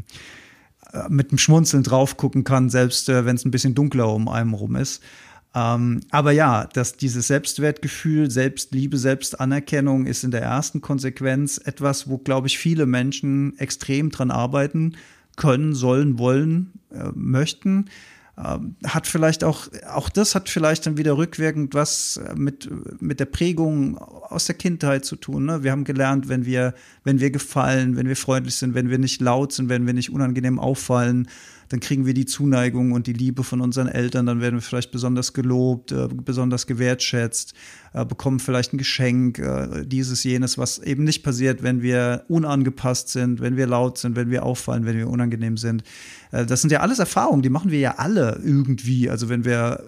mit einem Schmunzeln drauf gucken kann, selbst äh, wenn es ein bisschen dunkler um einen rum ist. Ähm, aber ja, dass dieses Selbstwertgefühl, Selbstliebe, Selbstanerkennung ist in der ersten Konsequenz etwas, wo, glaube ich, viele Menschen extrem dran arbeiten können, sollen, wollen, äh, möchten. Ähm, hat vielleicht auch, auch das hat vielleicht dann wieder rückwirkend was mit, mit der Prägung aus der Kindheit zu tun. Ne? Wir haben gelernt, wenn wir, wenn wir gefallen, wenn wir freundlich sind, wenn wir nicht laut sind, wenn wir nicht unangenehm auffallen, dann kriegen wir die Zuneigung und die Liebe von unseren Eltern, dann werden wir vielleicht besonders gelobt, äh, besonders gewertschätzt, äh, bekommen vielleicht ein Geschenk, äh, dieses, jenes, was eben nicht passiert, wenn wir unangepasst sind, wenn wir laut sind, wenn wir auffallen, wenn wir unangenehm sind. Äh, das sind ja alles Erfahrungen, die machen wir ja alle irgendwie. Also wenn wir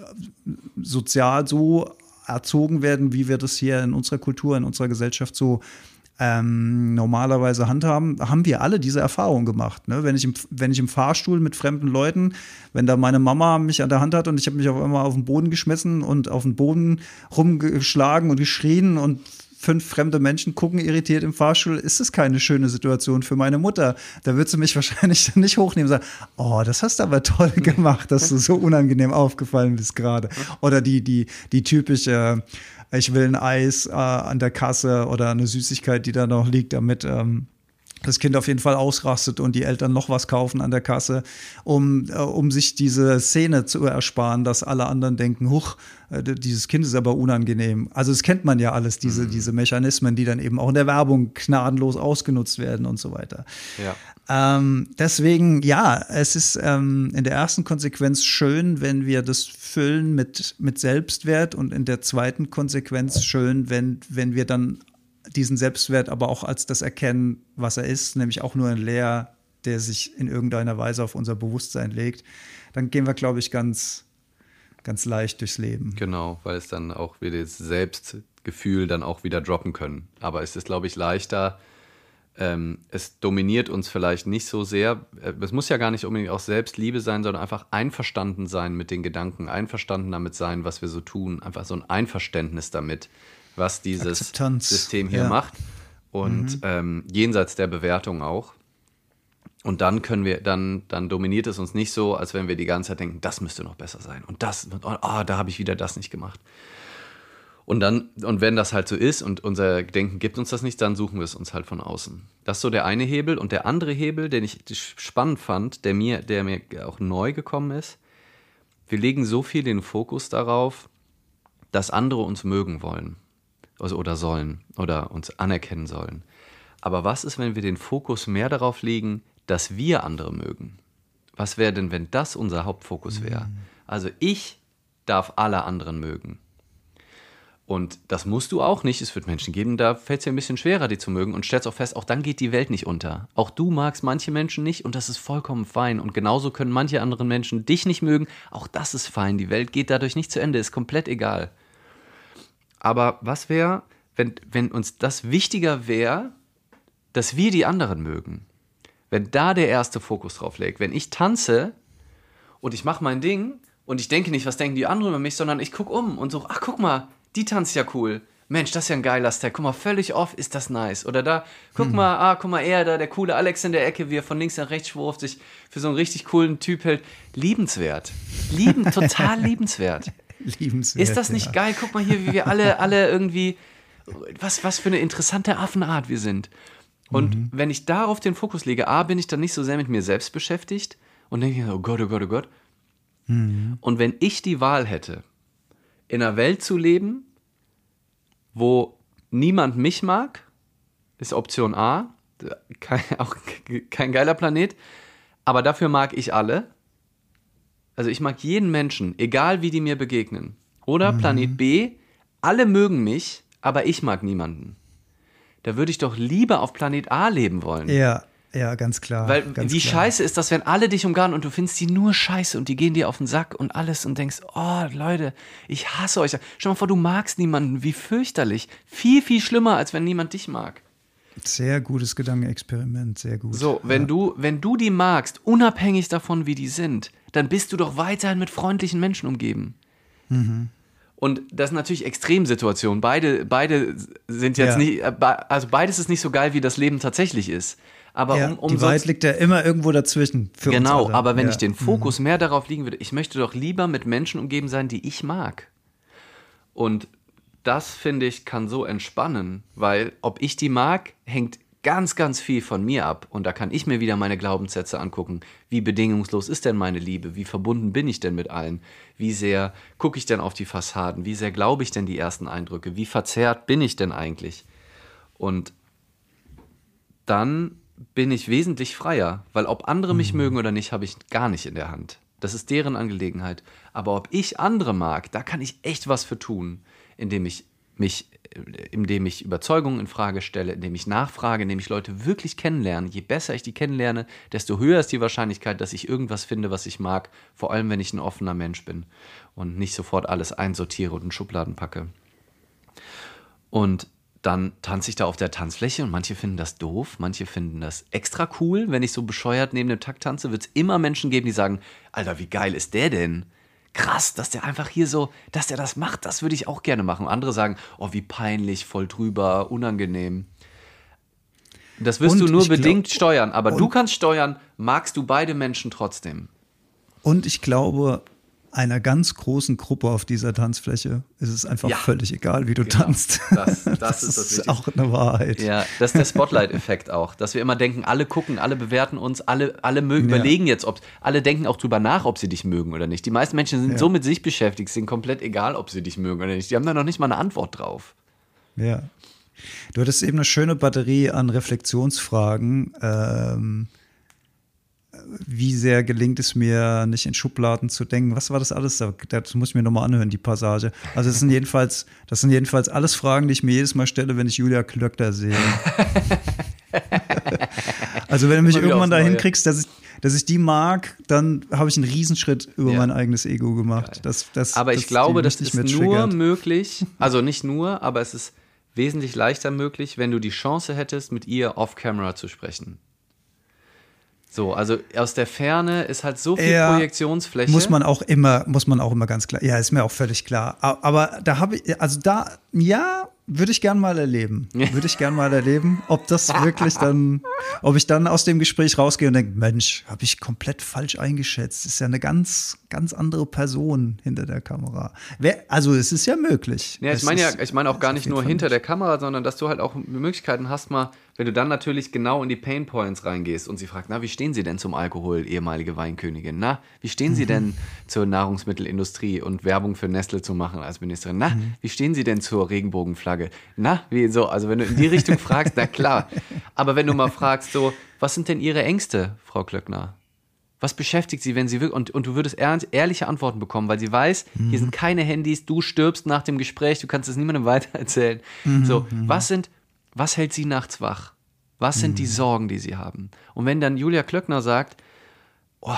sozial so erzogen werden, wie wir das hier in unserer Kultur, in unserer Gesellschaft so Ähm, normalerweise handhaben, haben wir alle diese Erfahrung gemacht. Ne? Wenn ich im, wenn ich im Fahrstuhl mit fremden Leuten, wenn da meine Mama mich an der Hand hat und ich habe mich auf einmal auf den Boden geschmissen und auf den Boden rumgeschlagen und geschrien und fünf fremde Menschen gucken irritiert im Fahrstuhl, ist das keine schöne Situation für meine Mutter. Da wird sie mich wahrscheinlich nicht hochnehmen und sagen, oh, das hast du aber toll gemacht, dass du so unangenehm aufgefallen bist gerade. Oder die, die, die typische ich will ein Eis äh, an der Kasse oder eine Süßigkeit, die da noch liegt, damit ähm, das Kind auf jeden Fall ausrastet und die Eltern noch was kaufen an der Kasse, um, äh, um sich diese Szene zu ersparen, dass alle anderen denken, huch, äh, dieses Kind ist aber unangenehm. Also das kennt man ja alles, diese, mhm. diese Mechanismen, die dann eben auch in der Werbung gnadenlos ausgenutzt werden und so weiter. Ja. Ähm, deswegen, ja, es ist ähm, in der ersten Konsequenz schön, wenn wir das füllen mit, mit Selbstwert und in der zweiten Konsequenz schön, wenn, wenn wir dann diesen Selbstwert aber auch als das erkennen, was er ist, nämlich auch nur ein Leer, der sich in irgendeiner Weise auf unser Bewusstsein legt. Dann gehen wir, glaube ich, ganz, ganz leicht durchs Leben. Genau, weil es dann auch wieder das Selbstgefühl dann auch wieder droppen können. Aber es ist, glaube ich, leichter. Ähm, es dominiert uns vielleicht nicht so sehr. Es muss ja gar nicht unbedingt auch Selbstliebe sein, sondern einfach einverstanden sein mit den Gedanken, einverstanden damit sein, was wir so tun. Einfach so ein Einverständnis damit, was dieses Akzeptanz. System hier ja. macht. Und mhm. ähm, jenseits der Bewertung auch. Und dann können wir, dann, dann dominiert es uns nicht so, als wenn wir die ganze Zeit denken, das müsste noch besser sein. Und das, oh, oh da habe ich wieder das nicht gemacht. Und dann, und wenn das halt so ist und unser Denken gibt uns das nicht, dann suchen wir es uns halt von außen. Das ist so der eine Hebel. Und der andere Hebel, den ich spannend fand, der mir, der mir auch neu gekommen ist, wir legen so viel den Fokus darauf, dass andere uns mögen wollen. Also, oder sollen. Oder uns anerkennen sollen. Aber was ist, wenn wir den Fokus mehr darauf legen, dass wir andere mögen? Was wäre denn, wenn das unser Hauptfokus wäre? Mhm. Also ich darf alle anderen mögen. Und das musst du auch nicht. Es wird Menschen geben, da fällt es dir ein bisschen schwerer, die zu mögen. Und stellst auch fest, auch dann geht die Welt nicht unter. Auch du magst manche Menschen nicht und das ist vollkommen fein. Und genauso können manche andere Menschen dich nicht mögen. Auch das ist fein. Die Welt geht dadurch nicht zu Ende, ist komplett egal. Aber was wäre, wenn, wenn uns das wichtiger wäre, dass wir die anderen mögen? Wenn da der erste Fokus drauf liegt. Wenn ich tanze und ich mache mein Ding und ich denke nicht, was denken die anderen über mich, sondern ich gucke um und so, ach guck mal, die tanzt ja cool. Mensch, das ist ja ein geiler Step. Guck mal, völlig off ist das nice. Oder da, guck hm. mal, ah, guck mal, er da, der coole Alex in der Ecke, wie er von links nach rechts schwurft, sich für so einen richtig coolen Typ hält. Liebenswert. Lieben, total liebenswert. Liebenswert. Ist das nicht ja. geil? Guck mal hier, wie wir alle, alle irgendwie, was, was für eine interessante Affenart wir sind. Und mhm. wenn ich darauf den Fokus lege, A, bin ich dann nicht so sehr mit mir selbst beschäftigt und denke, oh Gott, oh Gott, oh Gott. Mhm. Und wenn ich die Wahl hätte, in einer Welt zu leben, wo niemand mich mag, ist Option A, kein, auch kein geiler Planet, aber dafür mag ich alle. Also ich mag jeden Menschen, egal wie die mir begegnen. Oder mhm. Planet B, alle mögen mich, aber ich mag niemanden. Da würde ich doch lieber auf Planet A leben wollen. Ja. Ja, ganz klar. Weil ganz wie klar. scheiße ist das, wenn alle dich umgarnen und du findest die nur scheiße und die gehen dir auf den Sack und alles und denkst, oh Leute, ich hasse euch. Stell dir mal vor, du magst niemanden, wie fürchterlich. Viel, viel schlimmer, als wenn niemand dich mag. Sehr gutes Gedankenexperiment, sehr gut. So, wenn, ja. du, wenn du die magst, unabhängig davon, wie die sind, dann bist du doch weiterhin mit freundlichen Menschen umgeben. Mhm. Und das sind natürlich Extremsituationen. Beide, beide sind jetzt ja. nicht, also beides ist nicht so geil, wie das Leben tatsächlich ist. Aber ja, um, um die Wahrheit liegt ja immer irgendwo dazwischen. Für genau, uns alle. Aber wenn ja. ich den Fokus mhm. mehr darauf liegen würde, ich möchte doch lieber mit Menschen umgeben sein, die ich mag. Und das, finde ich, kann so entspannen, weil ob ich die mag, hängt ganz, ganz viel von mir ab. Und da kann ich mir wieder meine Glaubenssätze angucken. Wie bedingungslos ist denn meine Liebe? Wie verbunden bin ich denn mit allen? Wie sehr gucke ich denn auf die Fassaden? Wie sehr glaube ich denn die ersten Eindrücke? Wie verzerrt bin ich denn eigentlich? Und dann bin ich wesentlich freier, weil ob andere mich mögen oder nicht, habe ich gar nicht in der Hand. Das ist deren Angelegenheit. Aber ob ich andere mag, da kann ich echt was für tun, indem ich mich, indem ich Überzeugungen in Frage stelle, indem ich nachfrage, indem ich Leute wirklich kennenlerne. Je besser ich die kennenlerne, desto höher ist die Wahrscheinlichkeit, dass ich irgendwas finde, was ich mag, vor allem wenn ich ein offener Mensch bin und nicht sofort alles einsortiere und in Schubladen packe. Und dann tanze ich da auf der Tanzfläche und manche finden das doof, manche finden das extra cool. Wenn ich so bescheuert neben dem Takt tanze, wird es immer Menschen geben, die sagen, Alter, wie geil ist der denn? Krass, dass der einfach hier so, dass der das macht, das würde ich auch gerne machen. Und andere sagen, oh, wie peinlich, voll drüber, unangenehm. Das wirst und du nur glaub, bedingt steuern, aber du kannst steuern, magst du beide Menschen trotzdem. Und ich glaube, einer ganz großen Gruppe auf dieser Tanzfläche ist es einfach ja. völlig egal, wie du genau. tanzt. Das, das, das ist, das ist auch eine Wahrheit. Ja, das ist der Spotlight-Effekt auch, dass wir immer denken, alle gucken, alle bewerten uns, alle, alle mögen, ja. überlegen jetzt, ob alle denken auch drüber nach, ob sie dich mögen oder nicht. Die meisten Menschen sind ja. so mit sich beschäftigt, sind komplett egal, ob sie dich mögen oder nicht. Die haben da noch nicht mal eine Antwort drauf. Ja. Du hattest eben eine schöne Batterie an Reflexionsfragen. Ähm, Wie sehr gelingt es mir, nicht in Schubladen zu denken? Was war das alles? Das muss ich mir nochmal anhören, die Passage. Also das sind jedenfalls, das sind jedenfalls alles Fragen, die ich mir jedes Mal stelle, wenn ich Julia Klöckner sehe. Also wenn du mich irgendwann dahin kriegst, dass ich, dass ich die mag, dann habe ich einen Riesenschritt über ja. mein eigenes Ego gemacht. Das, das, aber ich das glaube, das ist nur möglich, also nicht nur, aber es ist wesentlich leichter möglich, wenn du die Chance hättest, mit ihr off-camera zu sprechen. So, also aus der Ferne ist halt so viel ja, Projektionsfläche. Muss man auch immer, muss man auch immer ganz klar. Ja, ist mir auch völlig klar. Aber da habe ich, also da, ja, würde ich gern mal erleben. Würde ich gern mal erleben, ob das wirklich dann, ob ich dann aus dem Gespräch rausgehe und denke, Mensch, habe ich komplett falsch eingeschätzt. Ist ja eine ganz, ganz andere Person hinter der Kamera. Wer, also es ist ja möglich. Ja, ich meine ja, ich meine auch gar nicht nur hinter der Kamera, sondern dass du halt auch Möglichkeiten hast, mal, wenn du dann natürlich genau in die Pain Points reingehst und sie fragt, na, wie stehen Sie denn zum Alkohol, ehemalige Weinkönigin? Na, wie stehen Sie mhm. denn zur Nahrungsmittelindustrie und Werbung für Nestle zu machen als Ministerin? Na, mhm. wie stehen Sie denn zur Regenbogenflagge? Na, wie so? Also wenn du in die Richtung fragst, na klar. Aber wenn du mal fragst, so, was sind denn Ihre Ängste, Frau Klöckner? Was beschäftigt Sie, wenn Sie wirklich, und, und du würdest ehrlich, ehrliche Antworten bekommen, weil sie weiß, mhm. hier sind keine Handys, du stirbst nach dem Gespräch, du kannst es niemandem weitererzählen. Mhm. So, was sind, was hält Sie nachts wach? Was sind mhm. die Sorgen, die Sie haben? Und wenn dann Julia Klöckner sagt, oh,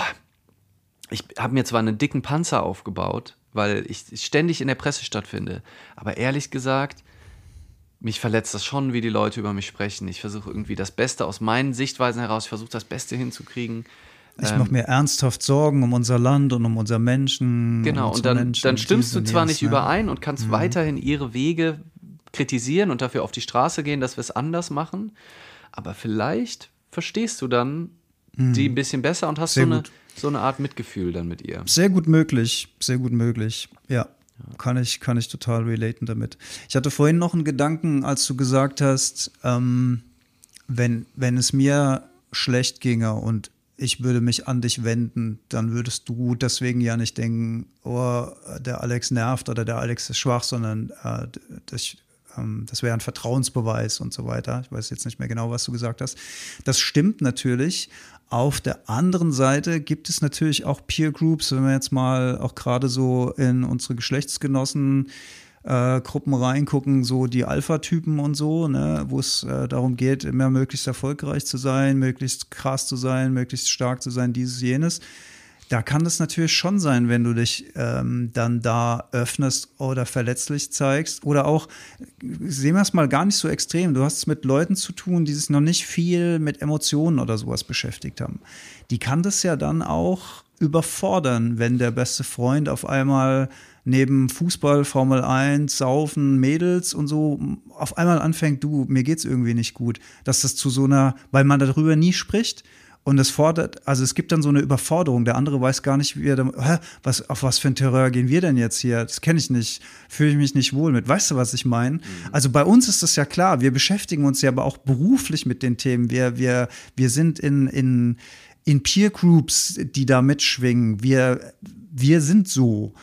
ich habe mir zwar einen dicken Panzer aufgebaut, weil ich ständig in der Presse stattfinde, aber ehrlich gesagt, mich verletzt das schon, wie die Leute über mich sprechen. Ich versuche irgendwie das Beste aus meinen Sichtweisen heraus, ich versuche das Beste hinzukriegen. Ich ähm, mache mir ernsthaft Sorgen um unser Land und um unsere Menschen. Genau, um und dann, Menschen, dann stimmst du zwar jenes, nicht ne? überein und kannst mhm. weiterhin ihre Wege kritisieren und dafür auf die Straße gehen, dass wir es anders machen, aber vielleicht verstehst du dann mhm. die ein bisschen besser und hast so eine, so eine Art Mitgefühl dann mit ihr. Sehr gut möglich, sehr gut möglich, ja. Kann ich, kann ich total relaten damit. Ich hatte vorhin noch einen Gedanken, als du gesagt hast, ähm, wenn, wenn es mir schlecht ginge und ich würde mich an dich wenden, dann würdest du deswegen ja nicht denken, oh, der Alex nervt oder der Alex ist schwach, sondern äh, das, ähm, das wäre ein Vertrauensbeweis und so weiter. Ich weiß jetzt nicht mehr genau, was du gesagt hast. Das stimmt natürlich. Auf der anderen Seite gibt es natürlich auch Peer Groups, wenn wir jetzt mal auch gerade so in unsere Geschlechtsgenossen äh, Gruppen reingucken, so die Alpha-Typen und so, ne, wo es äh, darum geht, immer möglichst erfolgreich zu sein, möglichst krass zu sein, möglichst stark zu sein, dieses, jenes. Da kann es natürlich schon sein, wenn du dich ähm, dann da öffnest oder verletzlich zeigst. Oder auch, sehen wir es mal gar nicht so extrem, du hast es mit Leuten zu tun, die sich noch nicht viel mit Emotionen oder sowas beschäftigt haben. Die kann das ja dann auch überfordern, wenn der beste Freund auf einmal neben Fußball, Formel eins, Saufen, Mädels und so auf einmal anfängt, du, mir geht's irgendwie nicht gut. Dass das zu so einer, weil man darüber nie spricht. Und es fordert, also es gibt dann so eine Überforderung. Der andere weiß gar nicht, wie er, hä, was, auf was für ein Terror gehen wir denn jetzt hier? Das kenne ich nicht, fühle ich mich nicht wohl mit. Weißt du, was ich meine? Mhm. Also bei uns ist das ja klar. Wir beschäftigen uns ja aber auch beruflich mit den Themen. Wir, wir, wir sind in, in, in Peer Groups, die da mitschwingen. Wir, wir sind so.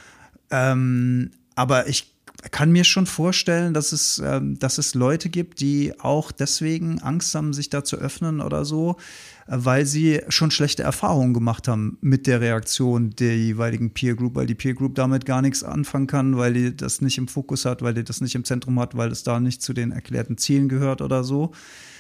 Ähm, aber ich kann mir schon vorstellen, dass es, ähm, dass es Leute gibt, die auch deswegen Angst haben, sich da zu öffnen oder so, weil sie schon schlechte Erfahrungen gemacht haben mit der Reaktion der jeweiligen Peer Group, weil die Peer Group damit gar nichts anfangen kann, weil die das nicht im Fokus hat, weil die das nicht im Zentrum hat, weil es da nicht zu den erklärten Zielen gehört oder so.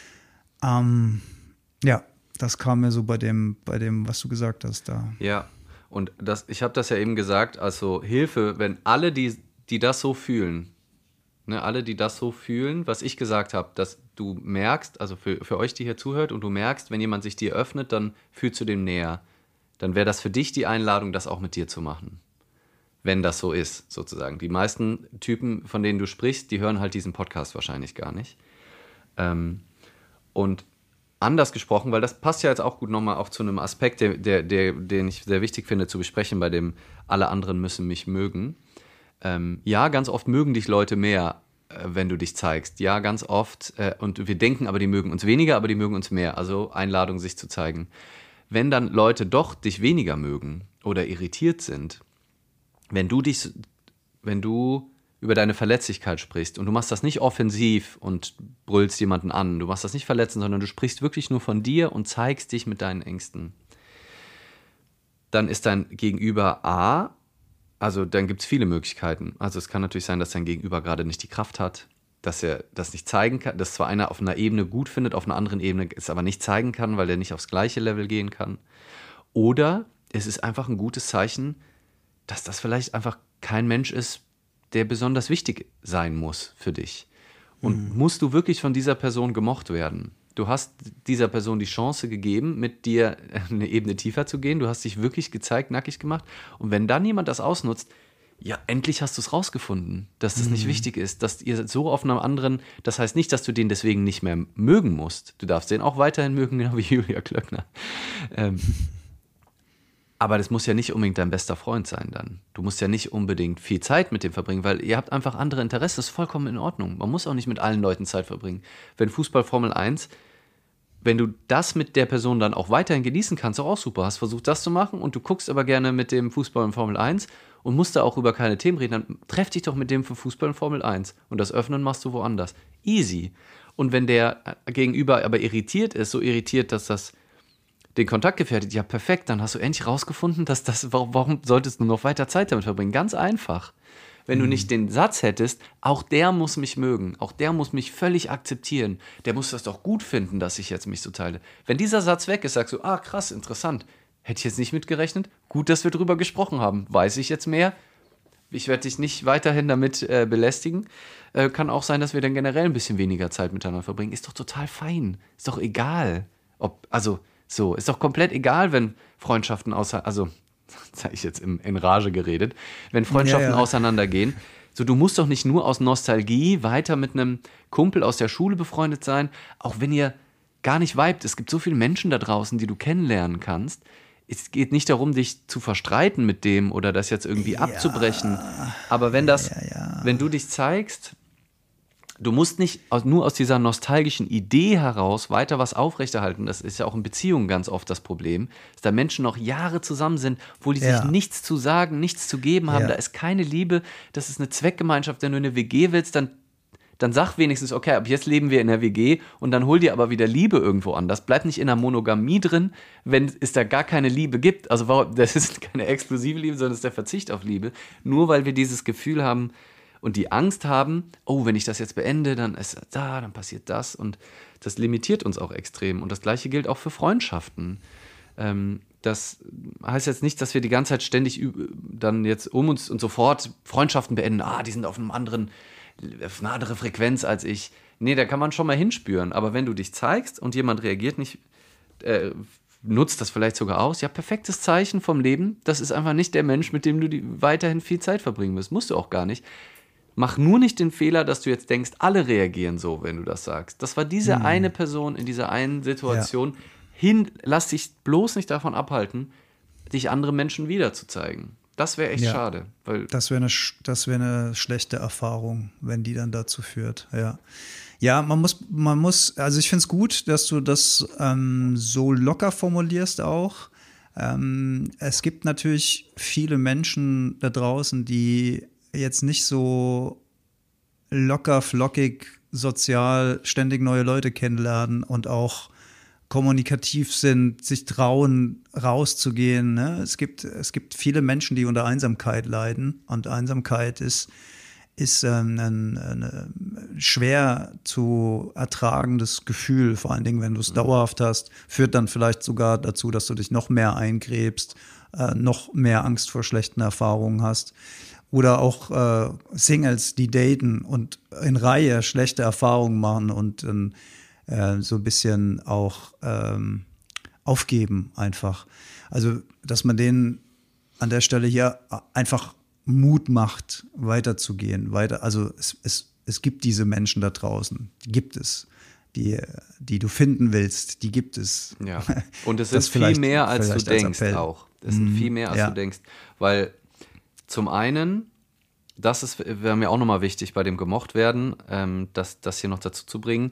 Ähm, ja, das kam mir so bei dem, bei dem, was du gesagt hast da. Ja, und das, ich habe das ja eben gesagt, also Hilfe, wenn alle, die, die das so fühlen, ne, alle, die das so fühlen, was ich gesagt habe, dass du merkst, also für, für euch, die hier zuhört, und du merkst, wenn jemand sich dir öffnet, dann fühlst du dem näher. Dann wäre das für dich die Einladung, das auch mit dir zu machen. Wenn das so ist, sozusagen. Die meisten Typen, von denen du sprichst, die hören halt diesen Podcast wahrscheinlich gar nicht. Ähm, und anders gesprochen, weil das passt ja jetzt auch gut nochmal auch zu einem Aspekt, der, der, der, den ich sehr wichtig finde zu besprechen, bei dem alle anderen müssen mich mögen. Ähm, ja, ganz oft mögen dich Leute mehr, äh, wenn du dich zeigst. Ja, ganz oft. Äh, und wir denken aber, die mögen uns weniger, aber die mögen uns mehr. Also Einladung, sich zu zeigen. Wenn dann Leute doch dich weniger mögen oder irritiert sind, wenn du dich, wenn du über deine Verletzlichkeit sprichst und du machst das nicht offensiv und brüllst jemanden an, du machst das nicht verletzend, sondern du sprichst wirklich nur von dir und zeigst dich mit deinen Ängsten, dann ist dein Gegenüber A, also dann gibt es viele Möglichkeiten. Also es kann natürlich sein, dass dein Gegenüber gerade nicht die Kraft hat, dass er das nicht zeigen kann, dass zwar einer auf einer Ebene gut findet, auf einer anderen Ebene es aber nicht zeigen kann, weil der nicht aufs gleiche Level gehen kann. Oder es ist einfach ein gutes Zeichen, dass das vielleicht einfach kein Mensch ist, der besonders wichtig sein muss für dich. Und mhm. musst du wirklich von dieser Person gemocht werden? Du hast dieser Person die Chance gegeben, mit dir eine Ebene tiefer zu gehen. Du hast dich wirklich gezeigt, nackig gemacht. Und wenn dann jemand das ausnutzt, ja, endlich hast du es rausgefunden, dass das Mhm. nicht wichtig ist, dass ihr so auf einem anderen, das heißt nicht, dass du den deswegen nicht mehr mögen musst. Du darfst den auch weiterhin mögen, genau wie Julia Klöckner. Ähm, aber das muss ja nicht unbedingt dein bester Freund sein dann. Du musst ja nicht unbedingt viel Zeit mit dem verbringen, weil ihr habt einfach andere Interessen, das ist vollkommen in Ordnung. Man muss auch nicht mit allen Leuten Zeit verbringen. Wenn Fußball Formel eins, wenn du das mit der Person dann auch weiterhin genießen kannst, auch super, hast versucht das zu machen und du guckst aber gerne mit dem Fußball in Formel eins und musst da auch über keine Themen reden, dann treff dich doch mit dem für Fußball in Formel eins und das Öffnen machst du woanders. Easy. Und wenn der Gegenüber aber irritiert ist, so irritiert, dass das den Kontakt gefährdet, ja perfekt, dann hast du endlich rausgefunden, dass das, warum, warum solltest du noch weiter Zeit damit verbringen? Ganz einfach. Wenn du nicht den Satz hättest, auch der muss mich mögen, auch der muss mich völlig akzeptieren, der muss das doch gut finden, dass ich jetzt mich so teile. Wenn dieser Satz weg ist, sagst du, ah krass, interessant, hätte ich jetzt nicht mitgerechnet, gut, dass wir drüber gesprochen haben, weiß ich jetzt mehr, ich werde dich nicht weiterhin damit äh, belästigen, äh, kann auch sein, dass wir dann generell ein bisschen weniger Zeit miteinander verbringen, ist doch total fein, ist doch egal, ob, also so, ist doch komplett egal, wenn Freundschaften außer, also das habe ich jetzt in, in Rage geredet, wenn Freundschaften Ja, ja. auseinandergehen, so du musst doch nicht nur aus Nostalgie weiter mit einem Kumpel aus der Schule befreundet sein, auch wenn ihr gar nicht vibet. Es gibt so viele Menschen da draußen, die du kennenlernen kannst. Es geht nicht darum, dich zu verstreiten mit dem oder das jetzt irgendwie Ja. abzubrechen. Aber wenn das, Ja, ja. wenn du dich zeigst, du musst nicht aus, nur aus dieser nostalgischen Idee heraus weiter was aufrechterhalten. Das ist ja auch in Beziehungen ganz oft das Problem, dass da Menschen noch Jahre zusammen sind, wo die Ja. sich nichts zu sagen, nichts zu geben haben. Ja. Da ist keine Liebe, das ist eine Zweckgemeinschaft. Wenn du eine W G willst, dann, dann sag wenigstens, okay, ab jetzt leben wir in der W G und dann hol dir aber wieder Liebe irgendwo anders. Bleib nicht in einer Monogamie drin, wenn es da gar keine Liebe gibt. Also warum- das ist keine exklusive Liebe, sondern es ist der Verzicht auf Liebe. Nur weil wir dieses Gefühl haben, und die Angst haben, oh, wenn ich das jetzt beende, dann ist da, dann passiert das und das limitiert uns auch extrem und das Gleiche gilt auch für Freundschaften. Ähm, das heißt jetzt nicht, dass wir die ganze Zeit ständig üb- dann jetzt um uns und sofort Freundschaften beenden, ah, die sind auf einem anderen, auf einer anderen Frequenz als ich. Nee, da kann man schon mal hinspüren, aber wenn du dich zeigst und jemand reagiert nicht, äh, nutzt das vielleicht sogar aus, ja, perfektes Zeichen vom Leben, das ist einfach nicht der Mensch, mit dem du die weiterhin viel Zeit verbringen wirst, musst du auch gar nicht. Mach nur nicht den Fehler, dass du jetzt denkst, alle reagieren so, wenn du das sagst. Das war diese Mhm. eine Person in dieser einen Situation. Hin, lass dich bloß nicht davon abhalten, dich anderen Menschen wiederzuzeigen. Das wäre echt Ja. schade. Weil Das wäre eine, sch- das wäre eine schlechte Erfahrung, wenn die dann dazu führt. Ja, ja, man muss, man muss, also ich finde es gut, dass du das ähm, so locker formulierst auch. Ähm, es gibt natürlich viele Menschen da draußen, die jetzt nicht so locker, flockig, sozial ständig neue Leute kennenlernen und auch kommunikativ sind, sich trauen, rauszugehen. Ne? Es gibt, es gibt viele Menschen, die unter Einsamkeit leiden und Einsamkeit ist, ist ähm, ein, ein schwer zu ertragendes Gefühl, vor allen Dingen, wenn du es dauerhaft hast, führt dann vielleicht sogar dazu, dass du dich noch mehr eingräbst, äh, noch mehr Angst vor schlechten Erfahrungen hast. Oder auch äh, Singles, die daten und in Reihe schlechte Erfahrungen machen und dann äh, so ein bisschen auch ähm, aufgeben einfach. Also, dass man denen an der Stelle hier einfach Mut macht, weiterzugehen. Weiter. Also es, es, es gibt diese Menschen da draußen, die gibt es. Die, die du finden willst, die gibt es. ja. Und es Das sind viel vielleicht- mehr, als du vielleicht als denkst Appell. auch. Es sind Mhm, viel mehr, als ja. du denkst. Weil zum einen, das ist, wäre mir auch nochmal wichtig bei dem gemocht werden, ähm, das, das hier noch dazu zu bringen.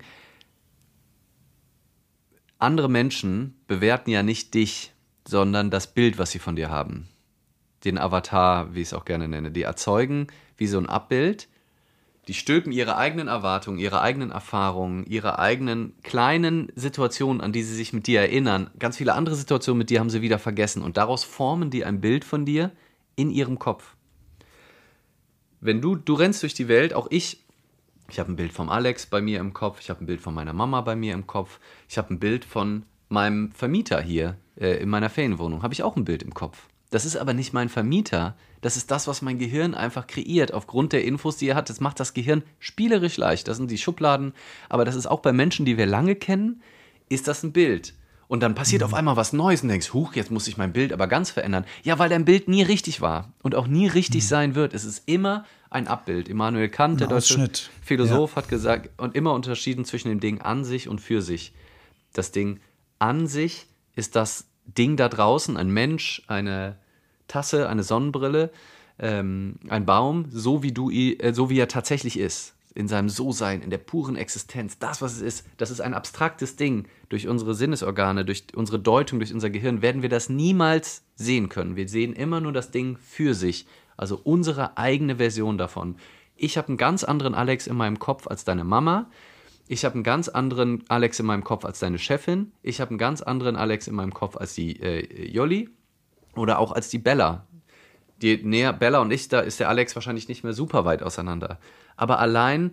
Andere Menschen bewerten ja nicht dich, sondern das Bild, was sie von dir haben. Den Avatar, wie ich es auch gerne nenne. Die erzeugen wie so ein Abbild. Die stülpen ihre eigenen Erwartungen, ihre eigenen Erfahrungen, ihre eigenen kleinen Situationen, an die sie sich mit dir erinnern. Ganz viele andere Situationen mit dir haben sie wieder vergessen. Und daraus formen die ein Bild von dir in ihrem Kopf. Wenn du, du rennst durch die Welt, auch ich, ich habe ein Bild vom Alex bei mir im Kopf, ich habe ein Bild von meiner Mama bei mir im Kopf, ich habe ein Bild von meinem Vermieter hier äh, in meiner Ferienwohnung, habe ich auch ein Bild im Kopf. Das ist aber nicht mein Vermieter, das ist das, was mein Gehirn einfach kreiert, aufgrund der Infos, die er hat. Das macht das Gehirn spielerisch leicht, das sind die Schubladen, aber das ist auch bei Menschen, die wir lange kennen, ist das ein Bild. Und dann passiert mhm. auf einmal was Neues und denkst, huch, jetzt muss ich mein Bild aber ganz verändern. Ja, weil dein Bild nie richtig war und auch nie richtig mhm. sein wird. Es ist immer ein Abbild. Immanuel Kant, der deutsche Philosoph, ja. hat gesagt, und immer unterschieden zwischen dem Ding an sich und für sich. Das Ding an sich ist das Ding da draußen, ein Mensch, eine Tasse, eine Sonnenbrille, ähm, ein Baum, so wie du, äh, so wie er tatsächlich ist. In seinem So-Sein, in der puren Existenz, das, was es ist, das ist ein abstraktes Ding. Durch unsere Sinnesorgane, durch unsere Deutung, durch unser Gehirn werden wir das niemals sehen können. Wir sehen immer nur das Ding für sich, also unsere eigene Version davon. Ich habe einen ganz anderen Alex in meinem Kopf als deine Mama. Ich habe einen ganz anderen Alex in meinem Kopf als deine Chefin. Ich habe einen ganz anderen Alex in meinem Kopf als die äh, Jolli oder auch als die Bella. Die näher Bella und ich, da ist der Alex wahrscheinlich nicht mehr super weit auseinander. Aber allein,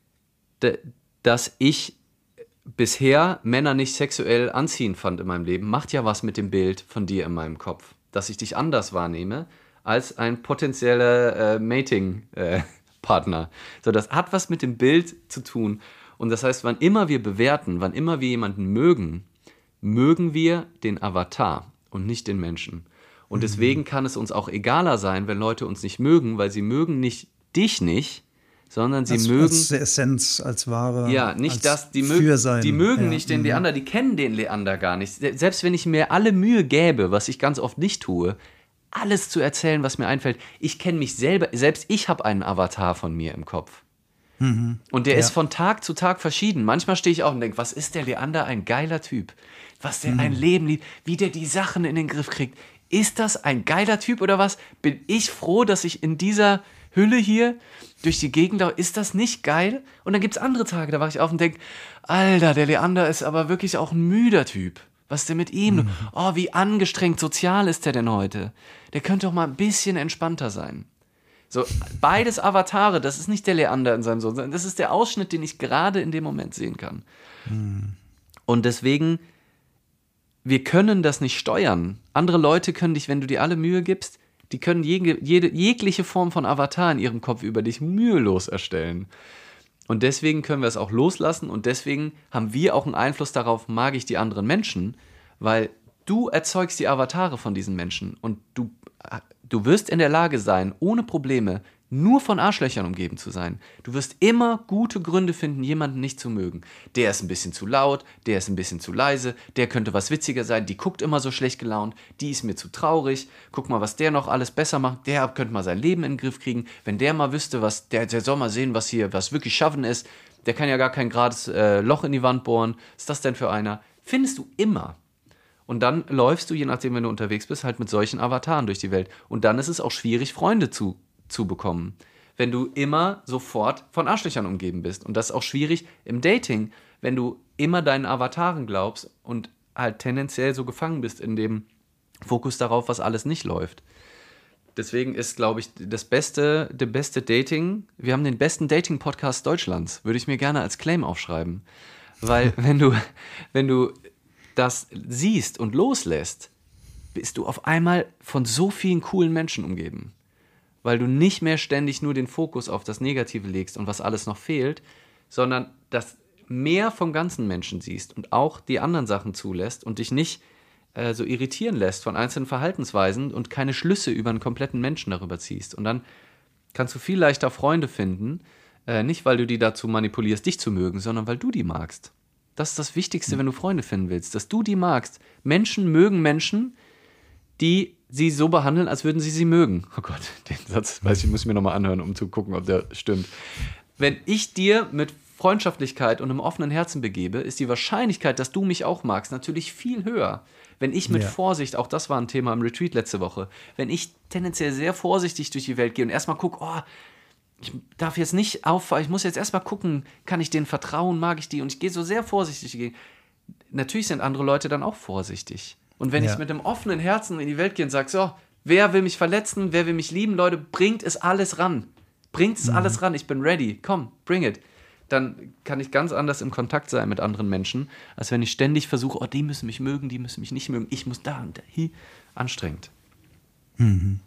de, dass ich bisher Männer nicht sexuell anziehend fand in meinem Leben, macht ja was mit dem Bild von dir in meinem Kopf. Dass ich dich anders wahrnehme als ein potenzieller äh, Mating-Partner. Äh, so, das hat was mit dem Bild zu tun. Und das heißt, wann immer wir bewerten, wann immer wir jemanden mögen, mögen wir den Avatar und nicht den Menschen. Und deswegen kann es uns auch egaler sein, wenn Leute uns nicht mögen, weil sie mögen nicht dich nicht, sondern sie als, mögen... Als Essenz, als Wahre. Ja, nicht das, die, mög, die mögen ja. nicht den mhm. Leander, die kennen den Leander gar nicht. Selbst wenn ich mir alle Mühe gäbe, was ich ganz oft nicht tue, alles zu erzählen, was mir einfällt, ich kenne mich selber, selbst ich habe einen Avatar von mir im Kopf. Mhm. Und der ja. ist von Tag zu Tag verschieden. Manchmal stehe ich auch und denke, was ist der Leander, ein geiler Typ. Was der mhm. ein Leben liebt, wie der die Sachen in den Griff kriegt. Ist das ein geiler Typ oder was? Bin ich froh, dass ich in dieser Hülle hier durch die Gegend laufe? Ist das nicht geil? Und dann gibt es andere Tage, da wache ich auf und denke, Alter, der Leander ist aber wirklich auch ein müder Typ. Was ist denn mit ihm? Mhm. Oh, wie angestrengt sozial ist der denn heute? Der könnte doch mal ein bisschen entspannter sein. So, beides Avatare, das ist nicht der Leander in seinem Sohn, sondern das ist der Ausschnitt, den ich gerade in dem Moment sehen kann. Mhm. Und deswegen... Wir können das nicht steuern. Andere Leute können dich, wenn du dir alle Mühe gibst, die können jede, jede, jegliche Form von Avatar in ihrem Kopf über dich mühelos erstellen. Und deswegen können wir es auch loslassen und deswegen haben wir auch einen Einfluss darauf, mag ich die anderen Menschen, weil du erzeugst die Avatare von diesen Menschen und du, du wirst in der Lage sein, ohne Probleme nur von Arschlöchern umgeben zu sein. Du wirst immer gute Gründe finden, jemanden nicht zu mögen. Der ist ein bisschen zu laut, der ist ein bisschen zu leise, der könnte was witziger sein, die guckt immer so schlecht gelaunt, die ist mir zu traurig, guck mal, was der noch alles besser macht, der könnte mal sein Leben in den Griff kriegen, wenn der mal wüsste, was, der, der soll mal sehen, was hier, was wirklich schaffen ist, der kann ja gar kein gerades äh, Loch in die Wand bohren, was ist das denn für einer? Findest du immer. Und dann läufst du, je nachdem, wenn du unterwegs bist, halt mit solchen Avataren durch die Welt. Und dann ist es auch schwierig, Freunde zu zu bekommen, wenn du immer sofort von Arschlöchern umgeben bist. Und das ist auch schwierig im Dating, wenn du immer deinen Avataren glaubst und halt tendenziell so gefangen bist in dem Fokus darauf, was alles nicht läuft. Deswegen ist, glaube ich, das beste, der beste Dating, wir haben den besten Dating-Podcast Deutschlands, würde ich mir gerne als Claim aufschreiben. Weil wenn du, wenn du das siehst und loslässt, bist du auf einmal von so vielen coolen Menschen umgeben. Weil du nicht mehr ständig nur den Fokus auf das Negative legst und was alles noch fehlt, sondern das mehr vom ganzen Menschen siehst und auch die anderen Sachen zulässt und dich nicht äh, so irritieren lässt von einzelnen Verhaltensweisen und keine Schlüsse über einen kompletten Menschen darüber ziehst. Und dann kannst du viel leichter Freunde finden, äh, nicht weil du die dazu manipulierst, dich zu mögen, sondern weil du die magst. Das ist das Wichtigste, mhm. wenn du Freunde finden willst, dass du die magst. Menschen mögen Menschen, die sie so behandeln, als würden sie sie mögen. Oh Gott, den Satz, weiß ich, muss ich mir nochmal anhören, um zu gucken, ob der stimmt. Wenn ich dir mit Freundschaftlichkeit und einem offenen Herzen begebe, ist die Wahrscheinlichkeit, dass du mich auch magst, natürlich viel höher. Wenn ich mit ja. Vorsicht, auch das war ein Thema im Retreat letzte Woche, wenn ich tendenziell sehr vorsichtig durch die Welt gehe und erstmal gucke, oh, ich darf jetzt nicht auffallen, ich muss jetzt erstmal gucken, kann ich denen vertrauen, mag ich die? Und ich gehe so sehr vorsichtig gegen. Natürlich sind andere Leute dann auch vorsichtig. Und wenn ja. ich mit einem offenen Herzen in die Welt gehe und sage, so, wer will mich verletzen, wer will mich lieben, Leute, bringt es alles ran. Bringt es mhm. alles ran, ich bin ready, komm, bring it. Dann kann ich ganz anders im Kontakt sein mit anderen Menschen, als wenn ich ständig versuche, oh, die müssen mich mögen, die müssen mich nicht mögen, ich muss da und da, hier. Anstrengend. Mhm.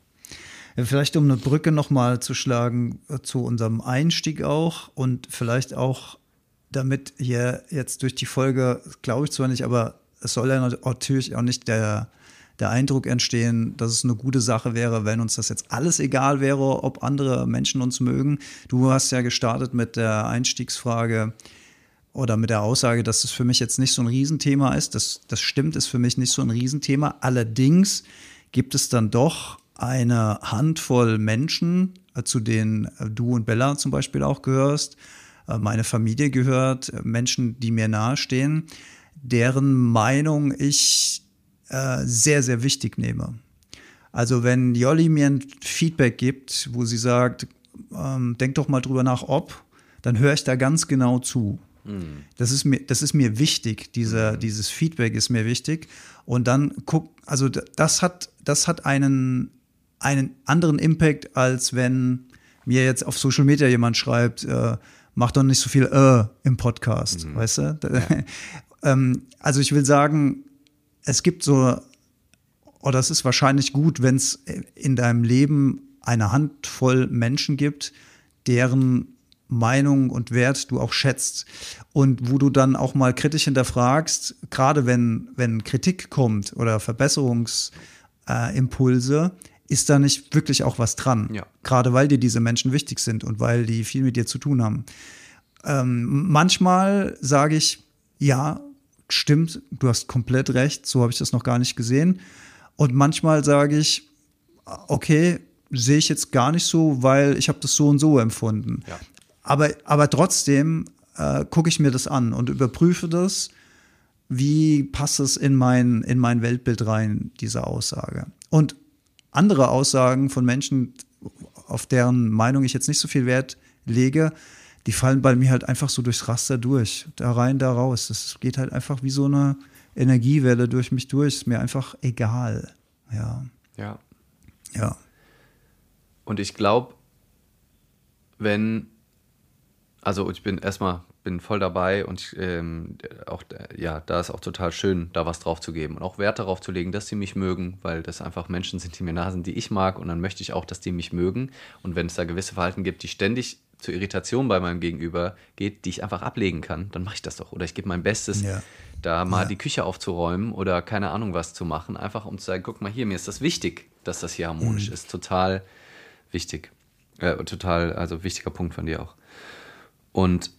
Ja, vielleicht um eine Brücke nochmal zu schlagen äh, zu unserem Einstieg auch und vielleicht auch, damit hier jetzt durch die Folge, glaube ich zwar nicht, aber es soll ja natürlich auch nicht der, der Eindruck entstehen, dass es eine gute Sache wäre, wenn uns das jetzt alles egal wäre, ob andere Menschen uns mögen. Du hast ja gestartet mit der Einstiegsfrage oder mit der Aussage, dass es für mich jetzt nicht so ein Riesenthema ist. Das, das stimmt, ist für mich nicht so ein Riesenthema. Allerdings gibt es dann doch eine Handvoll Menschen, zu denen du und Bella zum Beispiel auch gehörst, meine Familie gehört, Menschen, die mir nahestehen, deren Meinung ich äh, sehr, sehr wichtig nehme. Also wenn Jolli mir ein Feedback gibt, wo sie sagt, ähm, denk doch mal drüber nach, ob, dann höre ich da ganz genau zu. Mhm. Das ist mir, das ist mir wichtig, diese, mhm. dieses Feedback ist mir wichtig. Und dann guck, also das hat, das hat einen einen anderen Impact, als wenn mir jetzt auf Social Media jemand schreibt, äh, mach doch nicht so viel äh im Podcast, mhm. weißt du? Ja. ähm, also ich will sagen, es gibt so, oder es ist wahrscheinlich gut, wenn es in deinem Leben eine Handvoll Menschen gibt, deren Meinung und Wert du auch schätzt und wo du dann auch mal kritisch hinterfragst, gerade wenn, wenn Kritik kommt oder Verbesserungsimpulse, äh, ist da nicht wirklich auch was dran? Ja. Gerade weil dir diese Menschen wichtig sind und weil die viel mit dir zu tun haben. Ähm, manchmal sage ich, ja, stimmt, du hast komplett recht, so habe ich das noch gar nicht gesehen. Und manchmal sage ich, okay, sehe ich jetzt gar nicht so, weil ich habe das so und so empfunden. Ja. Aber, aber trotzdem äh, gucke ich mir das an und überprüfe das, wie passt es in mein, in mein Weltbild rein, diese Aussage. Und andere Aussagen von Menschen, auf deren Meinung ich jetzt nicht so viel Wert lege, die fallen bei mir halt einfach so durchs Raster durch. Da rein, da raus. Das geht halt einfach wie so eine Energiewelle durch mich durch. Ist mir einfach egal. Ja. Ja. Ja. Und ich glaube, wenn, also ich bin erstmal bin voll dabei und ähm, auch, ja, da ist auch total schön, da was drauf zu geben und auch Wert darauf zu legen, dass sie mich mögen, weil das einfach Menschen sind, die mir nah sind, die ich mag und dann möchte ich auch, dass die mich mögen und wenn es da gewisse Verhalten gibt, die ständig zur Irritation bei meinem Gegenüber geht, die ich einfach ablegen kann, dann mache ich das doch oder ich gebe mein Bestes, ja. da mal ja. die Küche aufzuräumen oder keine Ahnung was zu machen, einfach um zu sagen, guck mal hier, mir ist das wichtig, dass das hier harmonisch mhm. ist, total wichtig, äh, total, also wichtiger Punkt von dir auch. Und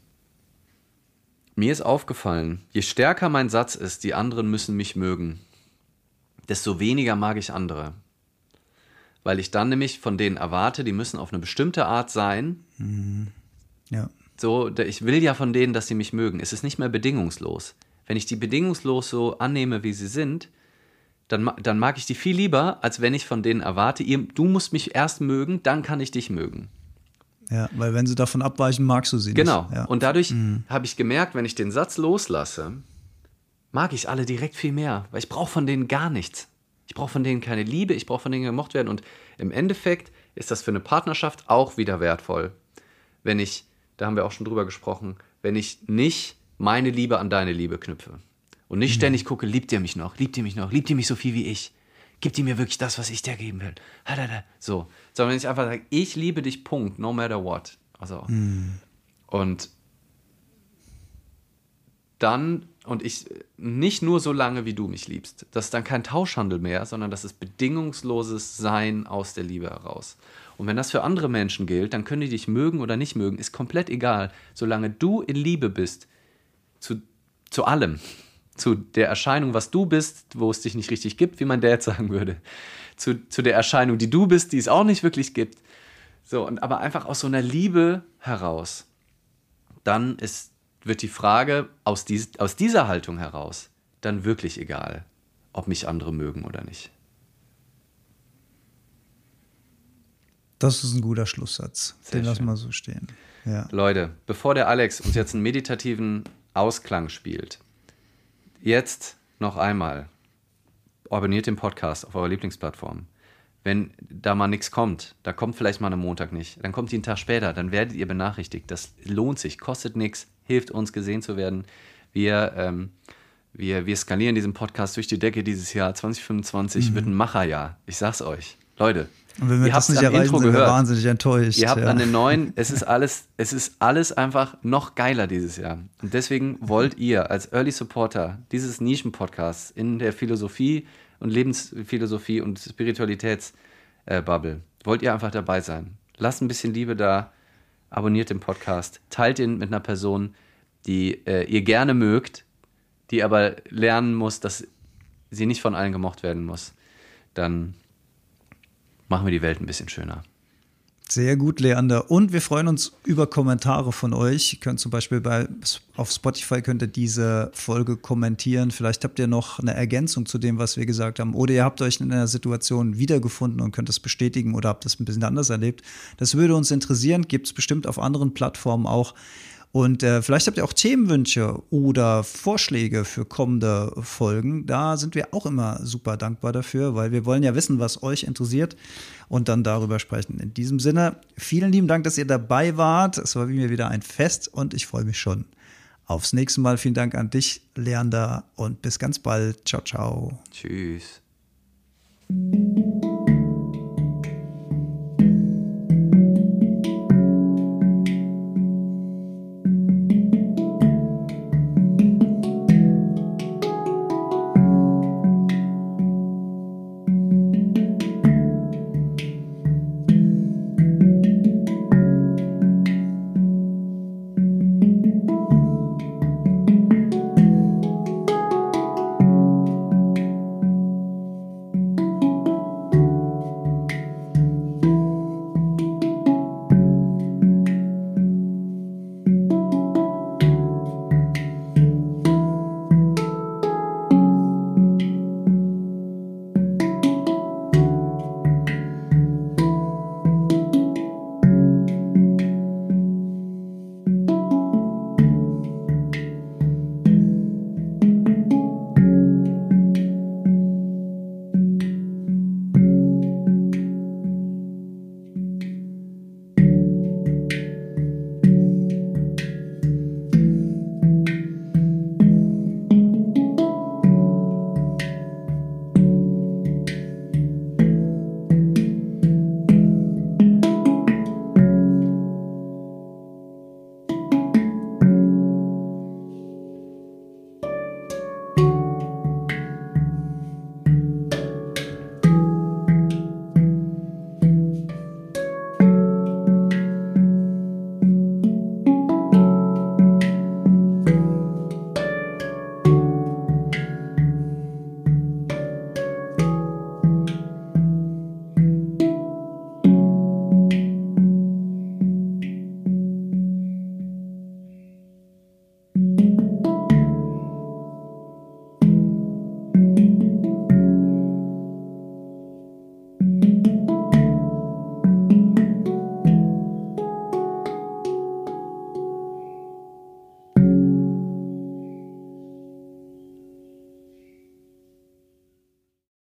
mir ist aufgefallen, je stärker mein Satz ist, die anderen müssen mich mögen, desto weniger mag ich andere. Weil ich dann nämlich von denen erwarte, die müssen auf eine bestimmte Art sein. Mhm. Ja. So, ich will ja von denen, dass sie mich mögen. Es ist nicht mehr bedingungslos. Wenn ich die bedingungslos so annehme, wie sie sind, dann, dann mag ich die viel lieber, als wenn ich von denen erwarte, ihr, du musst mich erst mögen, dann kann ich dich mögen. Ja, weil wenn sie davon abweichen, magst du sie genau. nicht. Genau. Ja. Und dadurch mhm. habe ich gemerkt, wenn ich den Satz loslasse, mag ich alle direkt viel mehr, weil ich brauche von denen gar nichts. Ich brauche von denen keine Liebe, ich brauche von denen gemocht werden. Und im Endeffekt ist das für eine Partnerschaft auch wieder wertvoll. Wenn ich, da haben wir auch schon drüber gesprochen, wenn ich nicht meine Liebe an deine Liebe knüpfe und nicht mhm. ständig gucke, liebt ihr mich noch, liebt ihr mich noch, liebt ihr mich so viel wie ich? Gibt ihr mir wirklich das, was ich dir geben will? So. Sondern wenn ich einfach sage, ich liebe dich, Punkt, no matter what. Also. Mm. Und dann, und ich, nicht nur so lange, wie du mich liebst. Das ist dann kein Tauschhandel mehr, sondern das ist bedingungsloses Sein aus der Liebe heraus. Und wenn das für andere Menschen gilt, dann können die dich mögen oder nicht mögen, ist komplett egal. Solange du in Liebe bist, zu, zu allem. Zu der Erscheinung, was du bist, wo es dich nicht richtig gibt, wie mein Dad sagen würde. Zu, zu der Erscheinung, die du bist, die es auch nicht wirklich gibt. So, und aber einfach aus so einer Liebe heraus. Dann ist, wird die Frage aus, dies, aus dieser Haltung heraus dann wirklich egal, ob mich andere mögen oder nicht. Das ist ein guter Schlusssatz. Sehr Den lassen wir so stehen. Ja. Leute, bevor der Alex uns jetzt einen meditativen Ausklang spielt, jetzt noch einmal, abonniert den Podcast auf eurer Lieblingsplattform. Wenn da mal nichts kommt, da kommt vielleicht mal am Montag nicht, dann kommt die einen Tag später, dann werdet ihr benachrichtigt. Das lohnt sich, kostet nichts, hilft uns gesehen zu werden. Wir, ähm, wir, wir skalieren diesen Podcast durch die Decke dieses Jahr. zwanzig fünfundzwanzig mhm. wird ein Macherjahr, ich sag's euch. Leute, Und wenn wir ihr das habt's nicht am erreichen, Intro sind wir gehört. wahnsinnig enttäuscht. Ihr habt ja. an den neuen, es ist alles, es ist alles einfach noch geiler dieses Jahr. Und deswegen wollt ihr als Early Supporter dieses Nischen-Podcasts in der Philosophie und Lebensphilosophie und Spiritualitätsbubble, wollt ihr einfach dabei sein. Lasst ein bisschen Liebe da, abonniert den Podcast, teilt ihn mit einer Person, die äh, ihr gerne mögt, die aber lernen muss, dass sie nicht von allen gemocht werden muss. Dann machen wir die Welt ein bisschen schöner. Sehr gut, Leander. Und wir freuen uns über Kommentare von euch. Ihr könnt zum Beispiel bei, auf Spotify könnt ihr diese Folge kommentieren. Vielleicht habt ihr noch eine Ergänzung zu dem, was wir gesagt haben. Oder ihr habt euch in einer Situation wiedergefunden und könnt das bestätigen oder habt das ein bisschen anders erlebt. Das würde uns interessieren. Gibt es bestimmt auf anderen Plattformen auch. Und äh, vielleicht habt ihr auch Themenwünsche oder Vorschläge für kommende Folgen. Da sind wir auch immer super dankbar dafür, weil wir wollen ja wissen, was euch interessiert und dann darüber sprechen. In diesem Sinne, vielen lieben Dank, dass ihr dabei wart. Es war wie mir wieder ein Fest und ich freue mich schon aufs nächste Mal. Vielen Dank an dich, Leander, und bis ganz bald. Ciao, ciao. Tschüss.